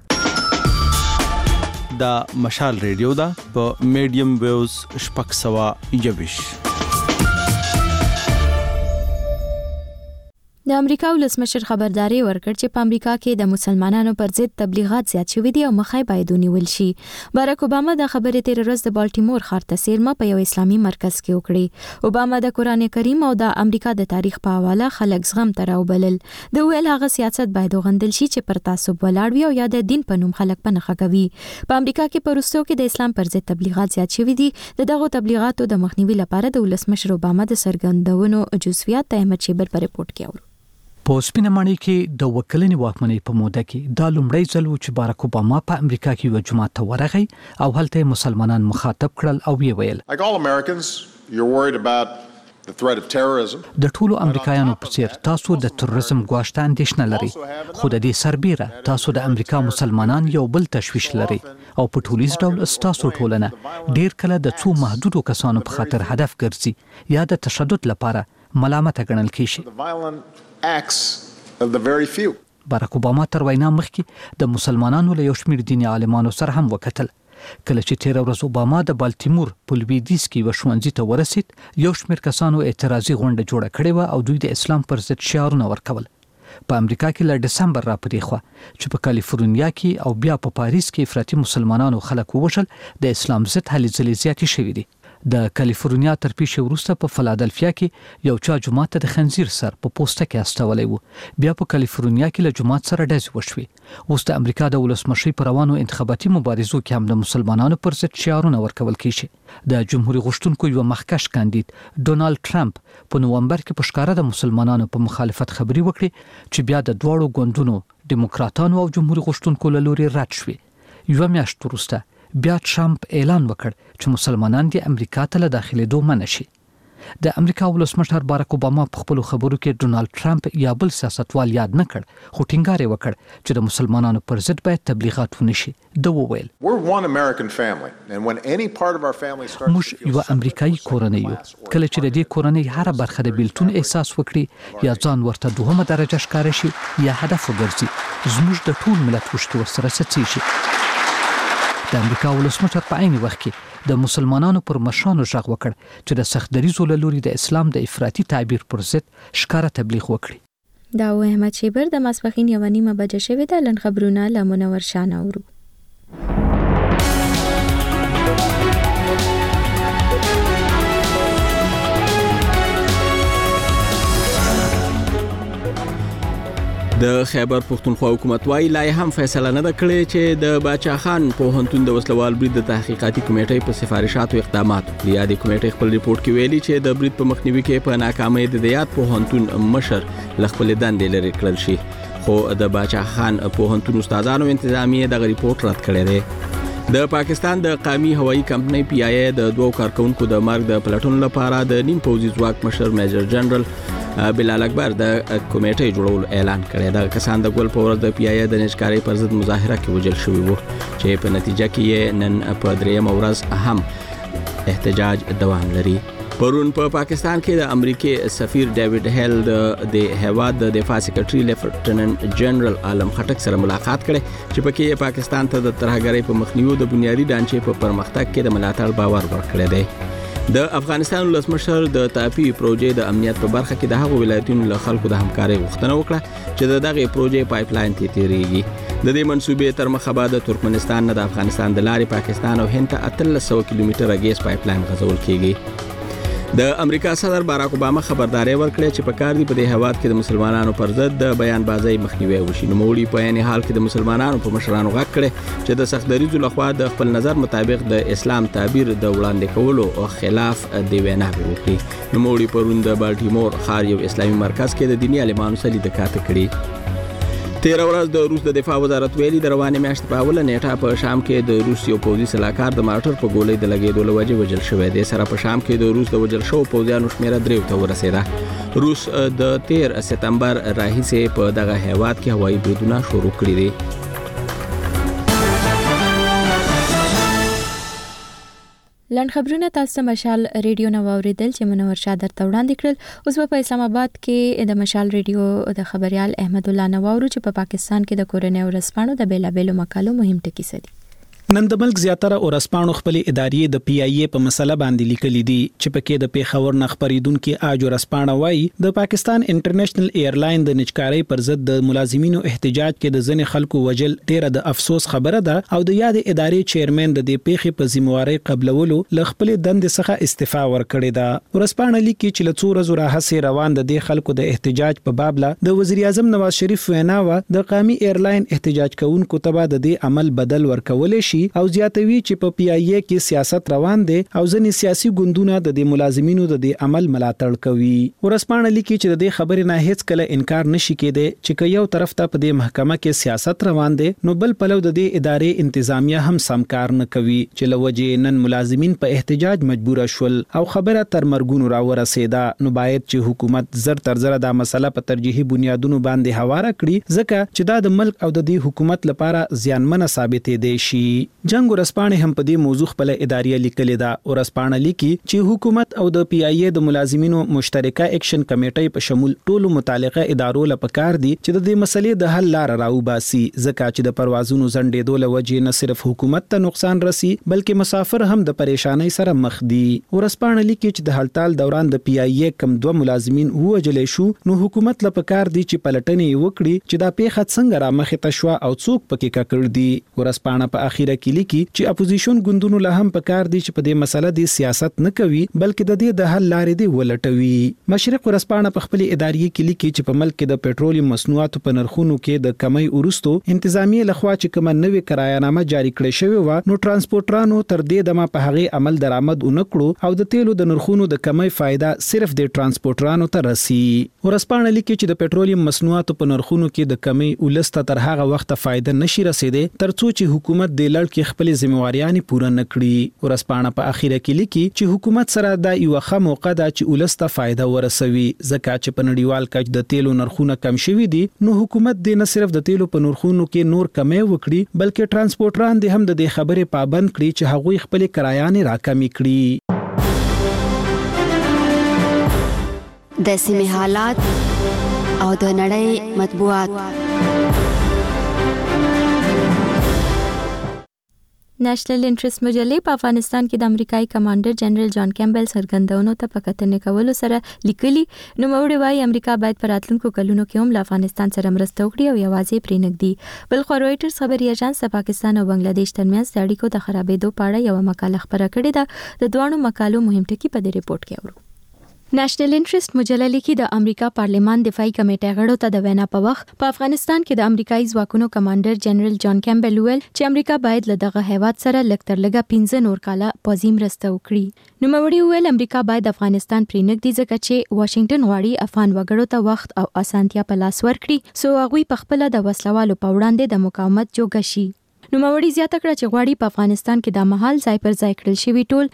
دا مشال ریډیو دا په میډیم ویوز 621. د امریکا ولسمشر خبرداري ورکړ چې په امریکا کې د مسلمانانو پر ضد تبلیغات زیات شوي دي او مخه باید ونیول شي. باراک اوباما د خبرې تیر ورځ د بالټیمور ښار ته څیرمه په یو اسلامي مرکز کې وکړي. اوباما د قران کریم او د امریکا د تاریخ په حواله خلک زغم ته راوبلل. د ویل هغه سیاست باید وغندل شي چې پر تعصب ولاړ وي او یا د دین په نوم خلک په نخښه کوي. په امریکا کې په وروستیو کې د اسلام پر ضد تبلیغات زیات شوي دي. دغه تبلیغاتو د مخنیوي لپاره د ولسمشر اوباما د سرګندونو جزئیات د احمد شیبر په ریپورت کې اورو. په سپینه ماڼۍ کې د وکیلنې واکمنۍ په موده کې دا لومړی ځل و چې باراک اوباما په امریکا کې یو جماعت ته ورغی او هلته مسلمانان مخاطب کړل او یې ویل Like all Americans, you're worried about the threat of terrorism. د ټولو امریکایانو په څیر تاسو د تروریزم ګواښ ته اندېښنه لري، خو د دې سربیره تاسو د امریکا مسلمانان یو بل تشویش لري او په ټولیز ډول تاسو ټولنه ډیر کله د څو محدودو کسانو په خاطر هدف ګرځي یا د تشدد لپاره ملامت ګڼل کیږي. Acts of the very few. باراک اوباما تر وینا مخکې د مسلمانانو له یو شمېر دیني عالمانو سره هم وکتل. کله چې تیر ورځ اوباما د بالټیمور په لویدیځ کې یو ښوونځي ته ورسید، یو شمېر کسانو اعتراضي غونډه جوړه کړې وه او دوی د اسلام پر ضد شعارونه ورکول. په امریکا کې له ډسمبر راپورې خوا چې په کالیفورنیا کې او بیا په پاریس کې افراطي مسلمانانو خلک ووژل، د اسلام ضد هلې ځلې زیاتې شوې دي. د کالیفورنیا تر پیښې وروسته په فلادلفیا کې یو چا جماعت ته د خنزیر سر په پوسټه کې استولی و. بیا په کالیفورنیا کې له جماعت سره ډزې وشوې. اوس د امریکا د ولسمشرۍ په روانو انتخاباتي مبارزو کې هم د مسلمانانو پر ضد شعارونه ورکول کیږي. د جمهوریت غوښتونکو یو مخکښ کاندید ډونالد ټرمپ په نومبر کې په ښکاره د مسلمانانو په مخالفت خبرې وکړې چې بیا د دواړو ګوندونو ډیموکراتانو او جمهوریت غوښتونکو له لوري رد شوې. یوه میاشت وروسته بیا ټرمپ اعلان وکړ چې مسلمانان د امریکا ته له داخلېدو منع شي. د امریکا ولسمشر باراک اوباما په خپل خبرو کې ډونالد ټرمپ یا بل سیاستوال یاد نه کړ، خو ټینګار یې وکړ چې د مسلمانانو پر ضد باید تبلیغات ونشي. د وویل موږ یو امریکایي کورنۍ یو، کله چې د دې کورنۍ هر برخه د بیلتون احساس وکړي یا ځان ورته دوهمه درجه ښکاره شي یا هدف وګرځي، زموږ د ټول ملت وشتي ورسره سچېږي. د امریکا ولسمشر په عین وخت کې د مسلمانانو پر مشرانو غږ وکړ چې د سخت دریزو له لوري د اسلام د افراطي تعبیر پر ضد ښکاره تبلیغ وکړي. دا و احمد شیبر د ماسپښین 1:30 بجې شوې ده. لن خبرونه له منور شاه اورو. د خیبر پښتونخوا حکومت وايي لا هم فیصله نه کړې چې د باچا خان پوهنتون د وسلوال برید د تحقیقاتي کمیټې په سفارشاتو اقدامات وکړي. د کمیټې خپل ریپورت کې ویلي چې د برید په مخنیوي کې په ناکامۍ د یاد پوهنتون مشر خپل دندې لري کړل شي، خو د باچا خان پوهنتون استادانو انتظامیه د ریپورت رد کړی دی. د پاکستان د قومي هوایي کمپنۍ پی آی ای د دوه کارکونکو د مرګ د پلټون لپاره د نیم پوځي ځواک مشر میجر جنرال بلال اکبر د کمیټې جوړولو اعلان کړی. د کسان د ګول په ورځ د پی آی ای د نشکاري پر ضد مظاهره کې وژل شوی وو چې په نتیجه کې نن په درېمه ورځ هم احتجاج دوام لري. پرون په پاکستان کې د امریکای سفیر ډیوډ هیل د هیواد د دفاع سیکریټري لیفټننټ جنرال عالم خټک سره ملاقات کړي چې پکې پاکستان ته د ترهګرۍ په مخنیوي د بنیادی ډانچې په پرمختګ کې د ملاتړ باور ورکړی دی. د افغانستان ولسمشر د تاپی پروژې د امنیت په برخه کې د هغو ولایتونو له خلکو د همکارۍ غوښتنه وکړه چې دغه پروژې پایپ لاین ته تیریږي. د دې منصوبې تر مخه بعد د ترکمنستان نه د افغانستان د لارې پاکستان او هند ته 1300 کیلومتره ګیس پایپ لاین غځول کیږي. د امریکا صدر باراک اوباما خبرداري ورکړه چې په کار دی په دې هواد کې د مسلمانانو پر ضد د بیان بازی مخنیوي وشي. نو موړي په عین حال کې د مسلمانانو په مشرانو غږ کړي چې د سخت دریزو لخوا د خپل نظر مطابق د اسلام تعبیر د وړاندې کولو او خلاف دی وینا وکړي. نو موړي پرون د بالټیمور ښار یو اسلامي مرکز کې د دیني عالمانو سره لیدکات کړي. 13 ورځ د روس د دفاع وزارت ویلي د روانې میاشتې په اوله نیټه په شام کې د روس یو پوځي سلاکار د مارټر په ګولۍ د لګېدو له وجې وژل شوی دی. سره په شام کې د روس د وژل شوو پوځیانو شمیره 3 ته ورسېده. روس د 13 سپتمبر راهیسې په دغه هیواد کې هوایي بریدونه شروع کړي دي. لن خبرونه تاسو مشال ریډیو نو اوریدل چې منور شاه درته وړاندې کړل. اوس په اسلام آباد کې د مشال ریډیو د خبريال احمد الله نواورو چې په پاکستان کې د کورنۍ ورسپانو د بیلابېلو مقالو مهم ټکي سدي. نن د ملک زیاتره ورسپانو خپل ادارې د پی آی ای په مسله باندې لیکلي دي چې پکې د پیښور نخبریدونکو اج ورسپانه وایي د پاکستان انټرنیشنل ایرلاین د نچکارۍ پر ضد د ملازمینو احتجاج کې د ځنې خلکو وجل ډیره د افسوس خبره ده او د یاد ادارې چیرمن د دې پیښې په ذمہواری قبلولو ل خپل دند څخه استعفا ورکړې ده. ورسپانه لیکي چې ل څو ورځې راهسي روان د دې خلکو د احتجاج په باب له د وزیر اعظم نواز شریف وینا و د قومي ایرلاین احتجاج کوونکو ته د دې عمل بدل ورکول شي او زیاتوي چې په پی آی ای کې سیاست روان دي او ځنې سیاسي ګوندونه د دې ملازمینو د دې عمل ملاتړ کوي. ورسپانه لیکي چې د دې خبرې نه هیڅ کله انکار نشي کېدی چې یو طرف ته په دې محکمه کې سیاست روان دي نو بل پلو د دې ادارې انتظامیه هم سمکار نه کوي چې لوجه نن ملازمین په احتجاج مجبور شول او خبره تر مرګونو را ورسېده. نو باید چې حکومت زر تر زر دا مسله په ترجیحي بنیادونو باندې حواله کړي ځکه چې دا د ملک او د دې حکومت لپاره زیانمنه ثابتې دي شي. جنگ ورسپانه هم په دې موضوع خپل ادارې لیکلې ده. ورسپانه لیکي چې حکومت او د پی آی ای د ملازمینو مشترکه اکشن کمیټې په شمول ټولو متعلقه ادارو لپاره دي چې د دې مسلې د حل لار راوباسي ځکه چې د پروازونو زندېدو له وجې نه صرف حکومت ته نقصان رسي بلکې مسافر هم د پریشانۍ سره مخ دي. ورسپانه لیکي چې د هړتال دوران د پی آی ای کم 2 ملازمین ووجل شو نو حکومت لپاره دي چې پلټنې وکړي چې دا پیښه څنګه را مخې ته شو او څوک پکې ککړ دي. ورسپانه په اخیره کې لیکي چې اپوزیشن ګوندونو له هم پکار دي چې په دې مسله دی سیاست نه کوي بلکې د دې د حل لارې دی ولټوي. مشرق ورسپانه په خپل ادارې کې لیکي چې په ملک کې د پېټرولیم مصنوعاتو په نرخونو کې د کمی ورستو انتظامی لخوا چې کوم نوې کرایانامه جاری کړې شوی و نو ترانسپورټرانو تر دې دمه په هغه عمل درآمد ونکړو او د تیلو د نرخونو د کمی فائدہ صرف د ترانسپورټرانو ته رسي. ورسپانه لیکي چې د پېټرولیم مصنوعاتو په نرخونو کې د کمی ولسته تر هغه وخت فائدہ نشي رسیدي ترڅو چې حکومت د لړ کې خپل ځمواريان پوره نکړي. ورسپانه په اخیره کې لیکي چې حکومت سره دا یو ښه موقع ده چې ولسته فائدہ ورسوي، ځکه چې په نړیوال کچ د تیلو نرخونه کم شوي دي. نو حکومت دې نه صرف د تیلو په نرخونو کې نور کمې وکړي بلکې ترانسپورټران دې هم د دې خبرې پابند کړي چې هغوی خپل کرایانې راکمې کړي. د سیمې حالات او د نړۍ مطبوعات. نېشنل انټرست مجلې په افغانستان کې د امریکایي کمانډر جنرال جان کیمبل څرګندونو ته په کتنې کولو سره لیکلي. نو موري وايي امریکا باید په راتلونکو کلونو کې هم له افغانستان سره مرسته وکړي او یوازې پرې نږدي. بل خو رويټرز خبري اژانس د پاکستان او بنگلاديش ترمنځ د اړیکو د خرابېدو په اړه یو مقاله خبره کړې ده. د دوه مقالو مهم ټکي په دې ریپورت کې اورو. نېشنل انټرست مجله لیکي د امریکا پارلیمان دفاعي کمیټې غړو ته د وینا په وخت په افغانستان کې د امریکایي ځواکونو کمانډر جنرال جان کیمبل ویل چې امریکا باید له دغه هیواد سره لږ تر لږه 15 نور کاله پوځي مرسته وکړي. نو موري ویل امریکا باید افغانستان پرې نږدې ځکه چې واشنگټن غواړي افغان وګړو ته وخت او اسانتیا په لاس ورکړي سو هغوی په خپل د وسلوالو په وړاندې د مقاومت جوګه شي. نو موري زیاته کړه چې غواړي په افغانستان کې د مهال ځای پر ځای کړل شوی ټول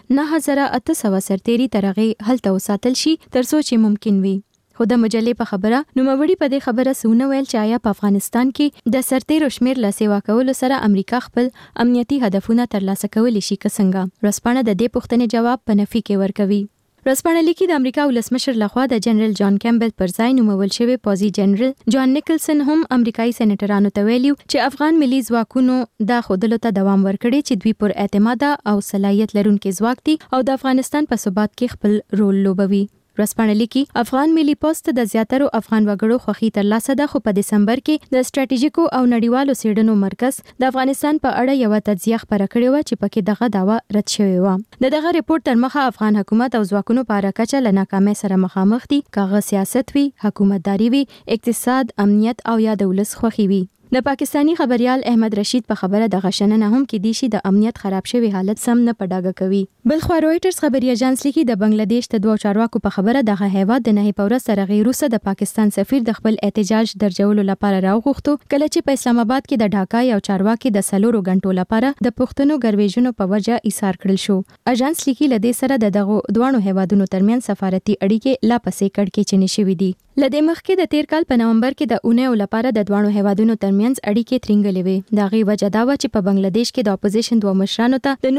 9800 سرتيري ترغه هلته وساتل شي ترڅو چې ممکن وي. خو د مجلې په خبره نو موري په دې خبره سونه ویل چې آیا په افغانستان کې د سرتيرو شمیر له سیوا کولو سره امریکا خپل امنیتي هدفونه ترلاسه کولی شي که څنګه. رسپانه د دې پوښتنې جواب په نفي کې ورکوي. رسپانه لیکي د امریکا ولسمشر لخوا د جنرال جان کیمبل پر ځای نومول شوی پوځي جنرال جان نیکلسن هم امریکایي سېنیټرانو ته ویلیو چې افغان ملي ځواکونو د خودلو ته دوام ورکړي چې دوی پر اعتماد او صلاحیت لرونکي ځواک دي او د افغانستان په ثبات کې خپل رول لوبوي. رسپانه لیکي افغان ملي پوسټ د زیاترو افغان وګړو خوخي ترلاسه ده خو په دسمبر کې د سټریټیژیکو او نړیوالو سیډنو مرکز د افغانستان په اړه یو تجزیه خبره کړې و چې پکې دغه داوا رد شوی و. دغه ریپورت تر مخه افغان حکومت او ځواکونو په اړه کچه له ناکامۍ سره مخامخ دي، کاغه سیاست وی، حکومتداري وی، اقتصاد، امنیت او یا د ولس خوخي وی. د پاکستانی خبريال احمد رشید په خبره د غشننه هم کې دي شي د امنیت خراب شوی حالت سم نه پډاګه کوي. بل خو رويټرز خبري اژانس لیکي د بنگلاديش ته دوه چارواکو په خبره دغه هیواد د نه پوره سره غیروسه د پاکستان سفیر د خپل احتجاج درجولو لپاره راوغوښتو کله چې په اسلام آباد کې د ډاکا یو چارواکي د سلورو غنټو لپاره د پښتنو ګرویژنو په وجه ایثار کړل شو. اژانس لیکي لدې سره دغه دوه هیوادونو ترمن سفارتي اړیکې لا پسې کډ کې چني شوې دي. لدې مخکې د تیر کال په نومبر کې د اونیو لپاره د دوه هیوادونو ترمنځ اړیکې ترنګلې وې. دا غي وجه دا و چې په بنگلاديش کې د اپوزیشن دوه مشرانو ته د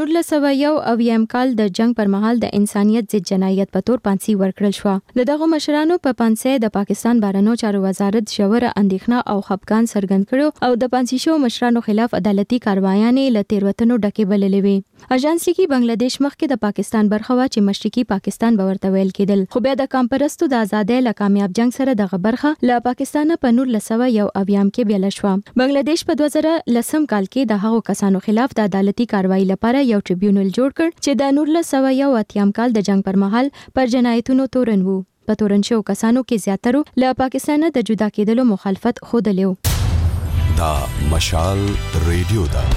1901 کال د جنگ پر مهال د انسانيت ضد جنایت په تور پانسي ورکړل شو. دغه مشرانو په پانسي د پاکستان بهرنیو چارو وزارت ژوره اندېښنه او خپګان څرګند کړو او د پانسي شو مشرانو خلاف عدالتي کاروایانې له تیروتنو ډکې بللې وې. اژانس لیکي بنگلاديش مخکې د پاکستان برخه وا چې مشرقي پاکستان به ورته ویل کېدل خو بیا د کمپرستو د آزادۍ له کامیاب جنگ سره دغه برخه له پاکستان په 1901 کې بیل شو. بنگلاديش په 2010 کال کې د هغو کسانو خلاف د عدالتي کاروایی لپاره یو ټریبیونل جوړ کړ چې د 1901 کال د جنگ پر مهال پر جنایتونو تورن وو. په تورن شو کسانو کې زیاترو له پاکستان د جدا کېدلو مخالفت خوده. دا مشال ریډیو دا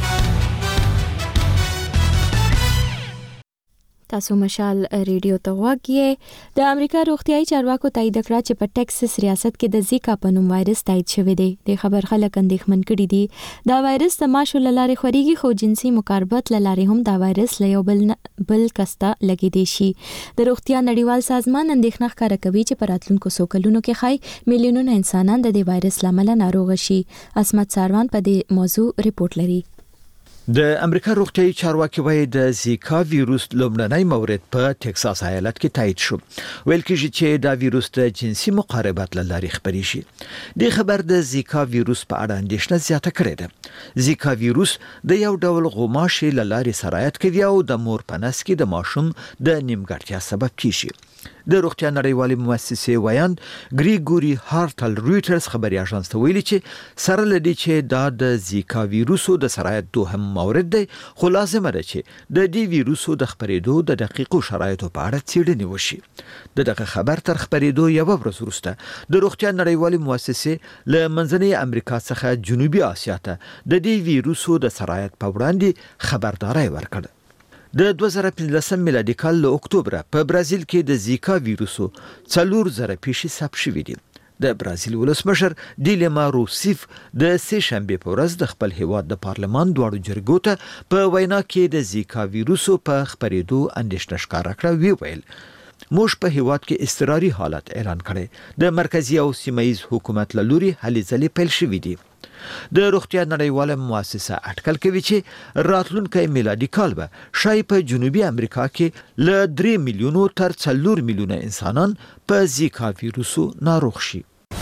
تاسو مشال ریډیو ته غواړئ. د امریکا روغتيایي چارواکو تایید کړ چې په ټکساس ریاست کې د زیکا په نوم وایرس تایید شوی دی. د خبر خلک اندېښمن کړي دي. دا وایرس د ماشو لارې خوريږي خو جنسي مقاربت لارې هم دا وایرس له یو بل کسته لګي دي شي. د روغتیا نړیوال سازمان اندېښنه ښکاره کوي چې په راتلونکو څو کلونو کې خای میلیونونه انسانان د دې وایرس لامل ناروغ شي. اسمت ساروان په دې موضوع ریپورت لري. د امریکا روغتیايي چارواکي وايي د زیکا ویروس لومړنی مورد په ټکساس ایالت کې تایید شو. ویل کېږي چې دا ویروس د جنسي مقاربت لارې خپري شي. د خبر د زیکا ویروس په اړه اندېښنه زیاته کړې ده. زیکا ویروس د یو ډول غوماشي لارې سرایت کوي او د مور په نس کې د ماشوم د نیمګړتیا سبب کیږي. د روغتیا نړیوالې مؤسسې ویاند ګریګوري هارټل رويټرز خبري اژانس ته ویلي چې سره لدی چې دا د زیکا ویروسو د سرایت دوهم مورد دی خو لازم ده چې د دې ویروسو د خپرېدو د دقیقو شرایطو په اړه څېړنې وشي. دغه خبر تر خپرېدو یو ورځ وروسته د روغتیا نړیوالې مؤسسې له منځنۍ امریکا څخه جنوبي اسیا ته د دې ویروسو د سرایت په وړاندې خبرداري ورکړه. د 2015 میلادي کال له اکتوبر په برازیل کې د زیکا ویروسو 4000 پیښې ثبت شوې دي. د برازیل ولسمشر ډیلما روسیف د سه شنبه په ورځ د خپل هیواد د پارلمان دواړو جرګو ته په وینا کې د زیکا ویروسو په خپرېدو اندېښنه ښکاره کړه. ویل موږ په هیواد کې اضطراري حالت اعلان کړی. د مرکزی او سیمایي حکومت له لوري هلې ځلې پیل شوې دي. د روغتیا نړیواله مؤسسه اټکل کوي چې راتلونکي میلادي کال به شاید په جنوبي امریکا کې له 3 میلیونو تر 4 میلیونه انسانان په زیکا ویروسو ناروغ شي.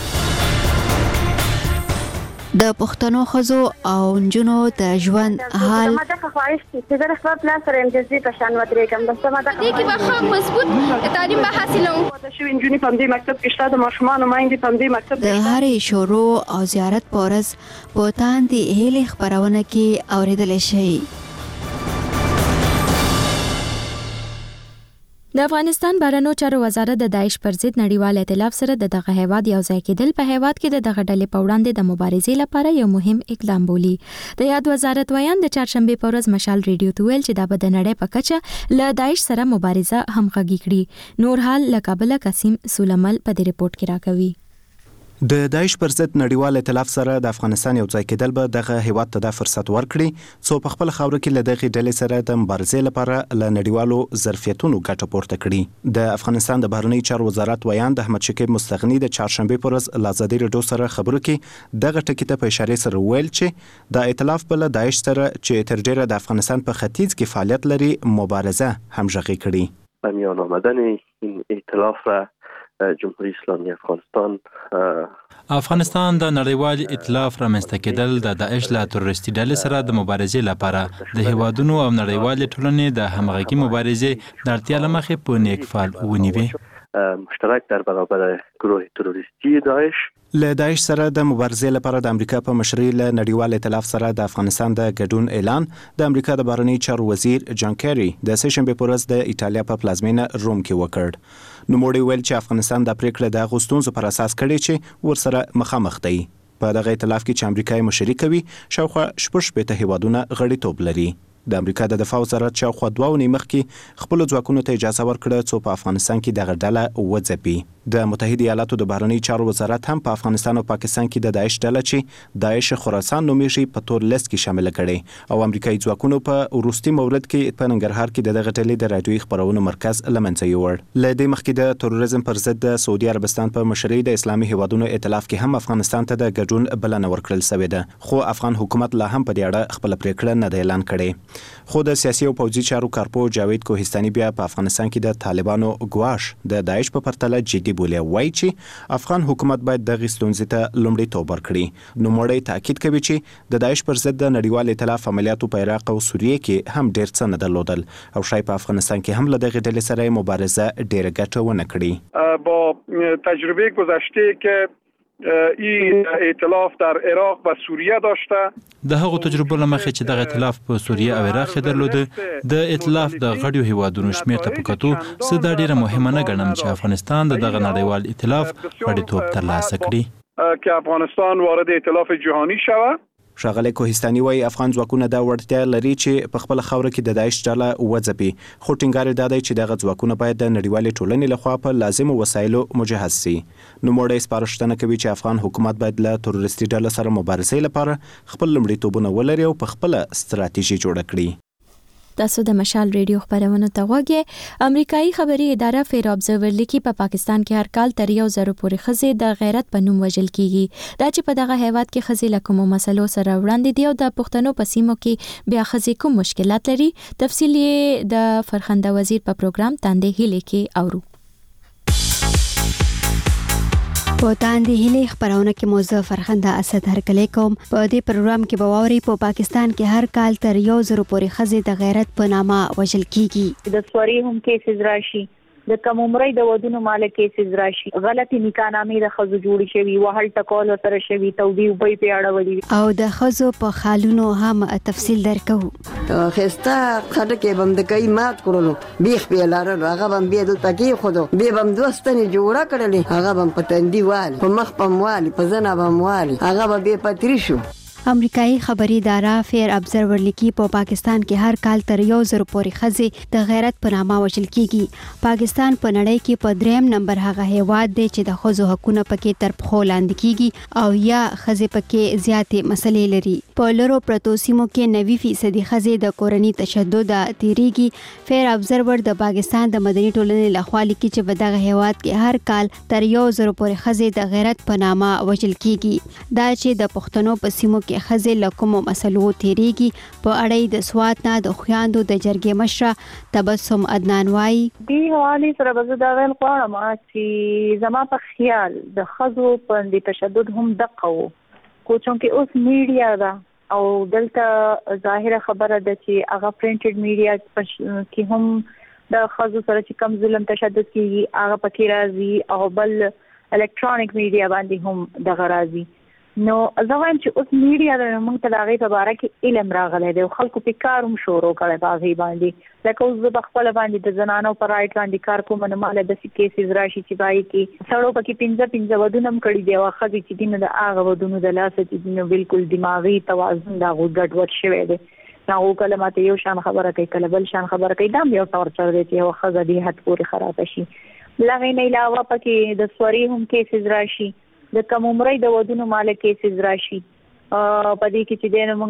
د پښتنو ښځو او نجونو د ژوند حال ما ته خواهش چې د خپل پلان سره امتیازي په شان ودرېږم بس ما ته دې کې به مضبوط تعلیم به حاصلوم. د شو انجونی په دې مکتب کې شته د ماشومان مایندې په دې مکتب د هرې شروع او زیارت پورز په تاندې هلي خبرونه کې اوریدل شي. د افغانستان بهرنیو چارو وزارت د داعش پر ضد نړیوال ائتلاف سره د دغه هیواد یو ځای کېدل په هیواد کې د دغه ډلې په وړاندې د مبارزې لپاره یو مهم اقدام بولي. د یاد وزارت ویان د چهارشنبه په ورځ مشال ریډیو ته ویل چې دا به د نړۍ په کچه له داعش سره مبارزه همغږي کړي. نور حال له کابل قاسم سولمل په دې ریپورت کې راکوي. د داعش پر ضد نړیوال ائتلاف سره د افغانستان یو ځای کېدل به دغه هیواد ته د فرصت ورکړي څو په خپل خاور کې له دغه ډلې سره د مبارزې لپاره له نړیوالو ظرفیتونو ګټه پورته کړي. د افغانستان د بهرنیو چارو وزارت ویان د احمد شکیب مستغنی د چهارشنبه پر ورځ له ازادي رادیو سره خبرو کې دغه ټکی ته په اشاره سره ویل چې د ائتلاف بل داعش سره چې تر ډیره د افغانستان په ختیځ کې فعالیت لري مبارزه همغږي کړي. میان آمدن این ائتلاف را جمهوری اسلامی افغانستان د نړیوال ائتلاف رامنځته کېدل د داعش له تروریستي ډلې سره د مبارزې لپاره د هیوادونو او نړیوال ټولنې د همغږي مبارزې د اړتیا له مخې په نیک فعال ونیوي. مشترک در برابر گروه تروریستی داعش له داعش سره د مبارزې لپاره د امریکا په مشرۍ له نړیوال ائتلاف سره د افغانستان د ګډون اعلان د امریکا د بهرنیو چارو وزیر جان کیری د سه شنبه په ورځ د ایټالیا په پلازمینه روم کې وکړ. نوموړي ویل چې افغانستان د پریکړې د غوښتنو پر اساس کړي چې ورسره مخامخ دی. په دغه ائتلاف کې چې امریکا مشري کوي شاوخوا 18 هیوادونه غړیتوب لري. د امریکا د دفاع وزارت شاوخوا 2 ونې مخکې خپل ځواکونو ته اجازه ورکړه څو په افغانستان کې دغه ډله وځپي. د متحده ایالاتو د بهرنیو چارو وزارت هم په افغانستان او پاکستان کې د داعش ډله چې داعش خراسان نومیږي په تور لیست کې شامل کړي او امریکایي ځواکونو په وروستي مورد کې په ننګرهار کې دغه ډلې د رادیوي خبرونو مرکز لمنځه یوړ. له دې مخکې د تروریزم پر ضد د سعودي عربستان په مشرۍ د اسلامي هیوادونو ائتلاف کې هم افغانستان ته د ګډون بلنه ورکړل شوې ده خو افغان حکومت لا هم په دې اړه خپل پریکړه نه دی اعلان کړې. خو د سیاسي او پوځي چارو کارپو جاوید کوهستاني بیا په افغانستان کې د طالبانو ګواښ د داعش په پرتله جدي بولي وایي چې افغان حکومت باید دغه ستونزې ته لومړیتوب ورکړي. نو مړی تاکید کوي چې د داعش پر ضد د نړیوال ائتلاف عملیاتو په عراق او سوریه کې هم ډېر څه نه درلودل او شاید په افغانستان کې هم له دغه ډلې سره مبارزه ډېره ګټه ونه کړي. با تجربه گذشته که این ائتلاف در عراق و سوریه داشته د هغو تجربو لمخې چې دغه ائتلاف په سوریه او عراق کې درلوده د ائتلاف د غړیو هیوادونو شمېر ته په کتو څه دا ډیره مهمه نه ګڼم چې افغانستان د دغه نړیوال ائتلاف غړیتوب ترلاسه کړي که افغانستان وارد ائتلاف جهانی شود. ښاغلی کوهستاني وایي افغان ځواکونه دا وړتیا لري چې په خپل خاوره کې د داعش ډله وځپي خو ټینګار یې دا دی چې دغه ځواکونه باید د نړیوالې ټولنې لخوا په لازمو وسایلو مجهز شي. نوموړی سپارښتنه کوي چې افغان حکومت باید له تروریستي ډلو سره مبارزې لپاره خپل لومړیتوبونه ولري او په خپله ستراتیژي جوړه کړي. تاسو د مشال ریډیو خبرونه ته غوږی. امریکایي خبري اداره فیر ابزرور لیکي په پاکستان کې هر کال تر 1000 پورې خزې د غیرت په نوم وژل کیږي. دا چې په دغه هیواد کې خزې له کومو مسلو سره وړاندې دي او د پښتنو په سیمو کې بیا خزې کوم مشکلات لري تفصیل یې د فرخنده وزیر په پروګرام تاندې هلي کې اورو. په تاندې هلي خبرونه کې موضوع فرخنده اسد هرکلی کوم. په دې پروګرام کې به واوري په پاکستان کې هر کال تر 1000 پورې خزې د غیرت په نامه وژل کیږي. د سوري هم کیسز راشي د کم عمرۍ د ودونو مال کیسز راشي غلطي نکاحنامې د خزو جوړ شوی وهل ټکول سره شوی توبې وبې په اړه او د خزو په خالونو هم تفصیل درکو. خسته خټه کې بم د کای مات کړلو بیخ په لاره هغه بم بیا د تکي خودو به بم دوستنه جوړه کړلې هغه بم پتندي وال په مخ په موالي په زنه بم والي هغه به پتری شو. امریکایي خبري اداره فیر ابزرور لیکي په پاکستان کې هر کال تر 1000 پورې خزې د غیرت په نامه وژل کیږي. پاکستان په نړۍ کې په 3م نمبر هغه هیواد دی چې د خزو حقوقونه پکې تر پخو لاندې کیږي او یا خزې پکې زیاتې مسلې لري. په لرو پرتو سیمو کې 90% خزې د کورني تشدد تیریږي. فیر ابزرور د پاکستان د مدني ټولنې لخوا لیکي چې په دغه هیواد کې هر کال تر 1000 پورې خزې د غیرت په نامه وژل کیږي. دا چې د پښتنو په سیمو کې خزې له کومو مسلو تیریږي په اړه د سوات نه د خویاندو د جرګې مشره تبسم عدنان وایي دی حواله سره به دا ویل غواړم چې زما په خیال د خزو په تشدد هم دقه وو کو چې اوس میډیا دا او دلته ظاهره خبره ده چې هغه پرینټډ میډیا کې هم د خزو سره چې کم ظلم تشدد کیږي هغه پکې راځي او بل الکترونیک میډیا باندې هم د غرازي. نو زه وایم چې اوس میډیا د موږ ته هغه په اړه کې علم راغلی دی او خلکو په کار هم شروع کړی په هغه باندې لکه اوس د خپل باندې د زنانو پر رائټ باندې کار کوم نه مال د کیسز راشي چې بای کې سړو پکې 15 ودونه هم کړی دی او خدي چې دینه د هغه ودونو د لاس چې دینه بالکل دماغي توازن دا غوډ وډ شوی دی. نو کلمات یو شان خبره کوي کله بل شان خبره کوي دا یو تور چر دی چې خزه دی حد پورې خراب شي. لغې نه علاوه پکې د سوري هم کیسز راشي د کم عمرې د ودونو مال کیسز راشي په دې کې چې دنه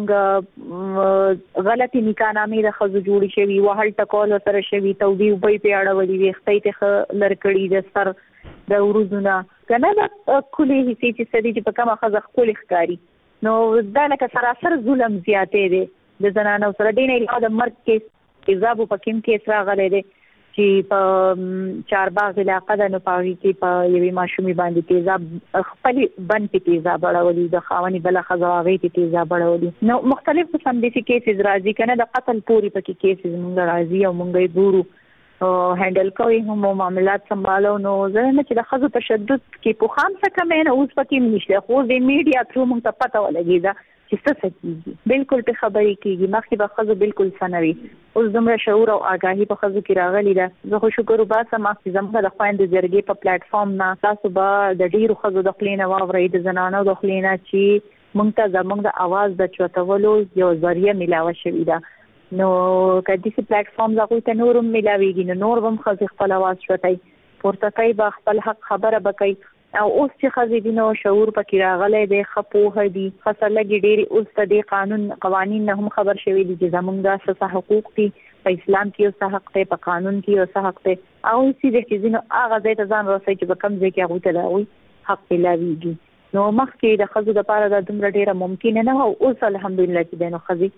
مونږ غلطي نکاح نامې د خزو جوړی شوی وهل ټکول سره شوی توبې وبې په اړه ولې وختې ته لړکړی د سر د ورودونه کنه د کلی هیڅ چې سړي چې په کومه خزه خپل ښکاری نو دا لکه سراسر ظلم زیاتې دي د زنانو سره دینه علاوه د مرګ کې تیزاب په کوم کې اسرا غلې دي چې په چارباغ علاقې د نپاوی کې په یوې ماشومي باندې تیزاب خپل بند په تیزاب اړولې د خاوني بل خزاوي په تیزاب اړولې نو مختلف قسم دي کیسز راځي کنه د قتل پوری پکې کیسز مونږ راځي او مونږ یې ګورو هندل کوي هم معاملات سمبالو نو زه نه چې د خزو تشدد کې په خام څه کمه نه اوس پکې نشته خو د میډیا ترو مونږ ته پته ولګي دا چې څه کیږي بالکل په خبرې کېږي مخکې به خزو بالکل سنوي اوس دومره شعور او آگاهي په خزو کې راغلي ده زه خو شکر وباسم چې زموږ د خويند جرګې په پلیټ فارم نه تاسو به د ډیرو خزو د خلینو واورئ د زنانو د خلینو چې موږ ته زموږ د आवाज د چوتولو یو ذریعہ ملاوه شوې ده نو کدي چې پلیټ فارم زغوي ته نورم ملاويږي نور هم خزو خپل आवाज شوتای پورته کوي به خپل حق خبره بکای او اوس چې خزې دینو شعور پکې راغلی دی خپوه دي خاصلګي ډېری اوس د قانون قوانين نه هم خبر شوي دي چې زموږ د اساس حقوق دي په اسلام کې او حق ته په قانون کې او حق ته او چې د دینو هغه ځای ته ځان رسوي چې په کوم ځای کې هغه ته لاوي حق لاويږي نو مخکې د خزو د پاره د دومره ډیره ممکن نه او اوس الحمدلله چې دینو خزې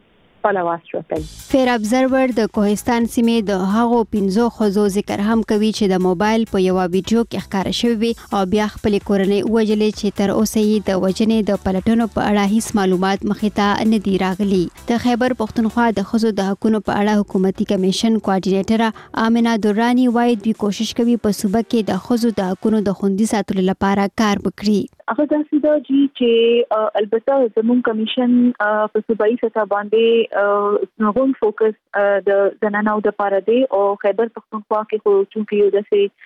فیر ابزرور د کوهستان سیمې د هغو 15 خزو ذکر هم کوي چې د موبایل په یو ویډیو کې ښکار شوی او بیا خپل کورنۍ وجلې چې تر اوسه یې د وجنې د پلټنو په اړه هیڅ معلومات مخې ته نه دی راغلي. د خیبر پښتونخوا د خزو د حقوقو په اړه حکومتي کمیشن کوارډینیټر آمنه دورانی وايي دوی کوشش کوي په صوبه کې د خزو د حقوقو د خوندي ساتلو لپاره کار وکړي. هغه داسې دا چې البته زموږ کمیشن په صوبایي سطح باندې نوون فوکس د زنانو د پاره دی او خیبر پښتونخوا کې خو چې یو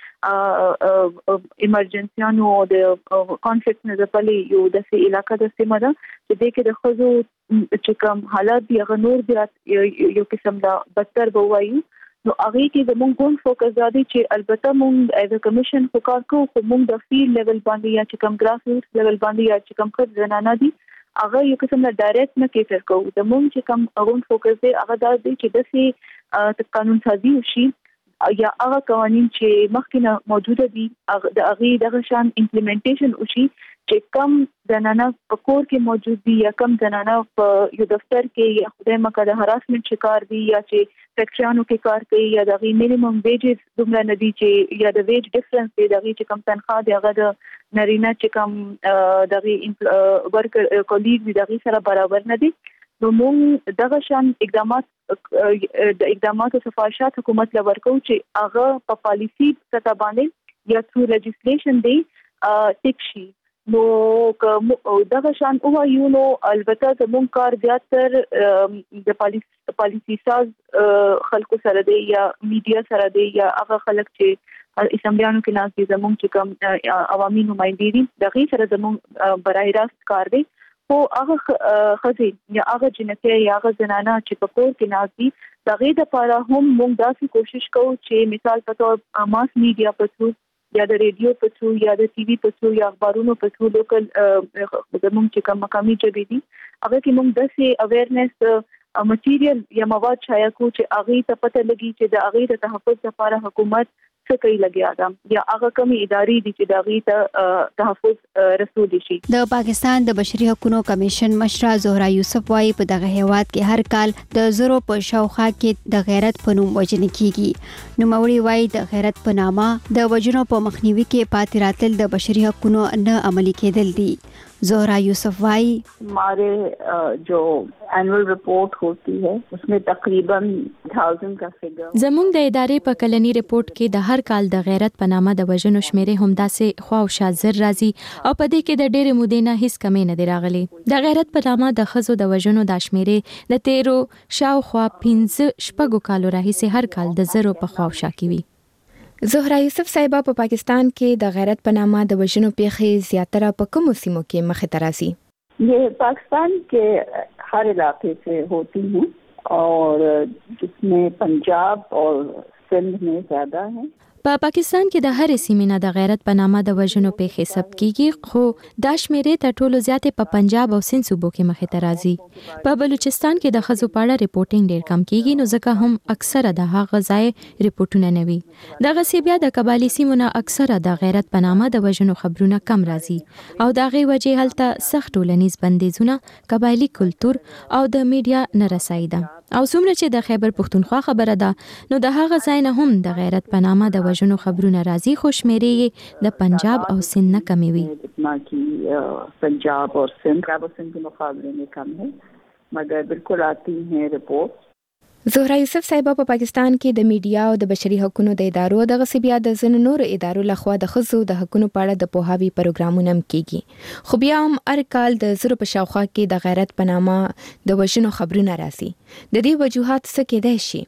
داسې ایمرجنسیانو او د کانفلیکټ نه ځپلې یو داسې علاقې د سیمه ده چې د کې د خزو چې کوم حالات دی هغه نور بیا یو قسم دا بدتر بوایي نو هغه کې د مونږ فوکس زیاتې چې البته مونږ ایز ا کمیشن فوکس کوو خو مونږ د فیلډ لیول باندې یا چې کم ګراس روټ لیول باندې یا چې کم خد زنانه دي هغه یو قسم نه ډایرکټ نه کیفر کوو د مونږ چې کم اون فوکس دی هغه دا دی چې د قانون سازي وشي یا هغه قوانين چې مخکې موجوده دي د هغه دغه شان امپلیمنټیشن وشي چې کم زنانه په کور کې موجود دي یا کم زنانه په یو دفتر کې یا خدای مکه د هراسمنت شکار دي یا چې فیکټریانو کې کار کوي یا د مینیمم ویجز دومره نه دي چې یا د ویج ډیفرنس دی د چې کم تنخواه دی هغه د نارینه چې کم د ورکر کولیګ دی دغه سره برابر نه دي نو موږ دغه شان اقدامات او صفایشات حکومت له ورکو چې هغه په پالیسی سطح باندې یا ثرو لیجسلیشن دی ټیک شي نو دغه شان او یو نو البته زموږ کار زیاتره د پالیسی ساز خلکو سره دی یا میډیا سره دی یا هغه خلک چې اسمبلیانو کې ناس دي زموږ چې کوم عوامي نمائندې دي دغه سره زموږ برای راست کار دی خو هغه خزي یا هغه جنته یا هغه زنانه چې په کور کې نازي دغه د لپاره هم موږ داسې کوشش کوو چې مثال په تور ماس میډیا په ثرو یا د ریډیو په ثرو یا د ټي وي په ثرو یا اخبارونو په ثرو لوکل زموږ چې کوم مقامي ژبې دي هغه کې موږ داسې اویرنس مټیریل یا مواد شایع کوو چې هغه ته پته لګي چې د هغه د تحفظ لپاره حکومت څه کوي لګیا ده یا هغه کومي ادارې دي چې د هغه ته تحفظ رسول شي. د پاکستان د بشري حقوقو کمیشن مشره زهرا یوسف وايي په دغه هیواد کې هر کال د زرو په شاوخوا کې د غیرت په نوم وژنې کیږي. نوموړي وايي د غیرت په نامه د وژنو په مخنیوي کې پاتې راتل د بشري حقوقو نه عملي کېدل دي. زهرا یوسف وائی ہمارے جو اینول رپورٹ ہوتی ہے اس میں تقریباً 1000 کا فگر زموږ د ادارې په کلنی رپورت کې د هر کال د غیرت په نامه د وژنو شمیرې هم داسې خوا او شا زر راځي او په دې کې د ډېرې مودې نه هیڅ کمی نه دی راغلی. د غیرت په نامه د ښځو د وژنو د شمیرې د 13 شاوخوا 15 کالو راهیسې هر کال د زرو په خوا او شا کې وي. زهرا یوسف صاحبہ په پاکستان کې د غیرت په نامه د وژنو پیښې زیاتره په کومو سیمو کې مخې ته راځي؟ یہ پاکستان کے ہر علاقے سے ہوتی ہیں اور جس میں پنجاب اور سندھ میں زیادہ ہیں. په پاکستان کې د هر سیمې نه د غیرت په نامه د وژنو پیښې ثبت کیږي خو دا شمیرې تر ټولو زیاتې په پنجاب او سند صوبو کې مخې ته راځي. په بلوچستان کې د ښځو په اړه ریپورټینګ ډېر کم کیږي نو ځکه هم اکثره د هغه ځای ریپورټونه نه وي. دغه سی بیا د قبایلی سیمو نه اکثره د غیرت په نامه د وژنو خبرونه کم راځي او د هغې وجې هلته سخت ټولنیز بندیزونه قبایلی کلتور او د میډیا نه رسایي ده. او څومره چې د خیبر پښتونخوا خبره ده نو د هغه ځای نه هم د غیرت په نامه د وژنو خبرونه راځي خو شمیرې د پنجاب او سند نه کمې وي. پنجاب اور سندھ کے مقابلے میں کم ہے مگر بالکل آتی ہیں رپورٹ. زهرا یوسف صاحبہ په پاکستان کې د میډیا او د بشري حقوقو د ادارو دغه بیا د ځینو نورو ادارو لخوا د ښځو د حقوقو په اړه د پوهاوي پروګرامونه هم کیږي خو بیا هم هر کال د زرو په شاوخوا کې د غیرت په نامه د وژنو خبرونه راځي. د دې وجوهات څه کېدای شي؟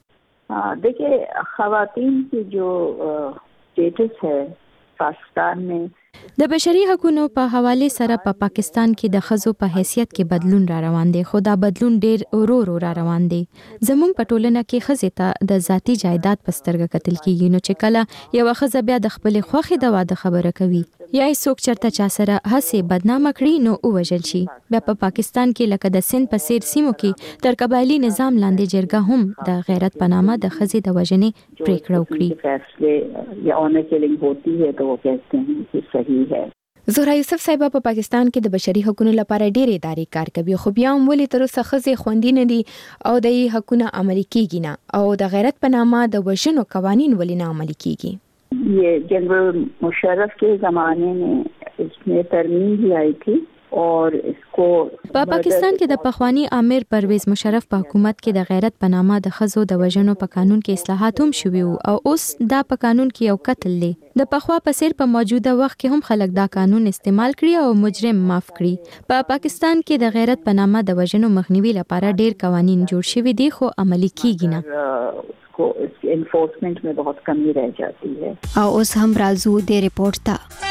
دیکھیے خواتین کی جو اسٹیٹس ہے پاکستان میں د بشري حقوقو په حواله سره په پاکستان کې د ښځو په حیثیت کې بدلون را روان دی خو دا بدلون ډېر ورو را روان دی. زموږ په ټولنه کې ښځې ته د ذاتی جایداد په سترګه کتل کیږي نو چې کله یو ښځه بیا د خپل خوښې د واده خبره کوي یا څوک چرته چا سره هڅه بدنامه کړي نو وژل شي. بیا په پاکستان کې لکه د سند په سیر سیمو کې تر قبایلی نظام لاندې جرګه هم د غیرت په نامه د ښځې د وژنې پریکړه وکړي. یا اونر کیلنگ ہوتی ہے تو وہ کہتے ہیں کہ صحیح ہے. زهرا یوسف صاحبہ په پاکستان کې د بشري حقوقو لپاره ډېرې ادارې کار کوي خو بیا هم ولې تر اوسه ښځې خوندي نه دي او د حقوقو عملي کیږي نه او د غیرت په نامه د وژنو قوانین ولې نه عملي کیږي؟ یہ جنرل مشرف کے زمانے میں اس میں ترمیم بھی آئی تھی اور اس کو په پاکستان کې د پخوانی امیر پرویز مشرف په حکومت کې د غیرت په نامه د ښځو د وژنو په قانون کې اصلاحات هم شوي او اوس دا په قانون کې یو قتل دی. د پخوا په څیر په موجوده وخت کې هم خلک دا قانون استعمال کړي او مجرم معاف کړي. په پاکستان کې د غیرت په نامه د وژنو مخنیوي لپاره ډیر قوانین جوړ شوي دي خو عملي کیږي نه. کو انفورسمنٹ میں بہت کمی رہ جاتی ہے. او اوس هم راځو د ریپورت ته.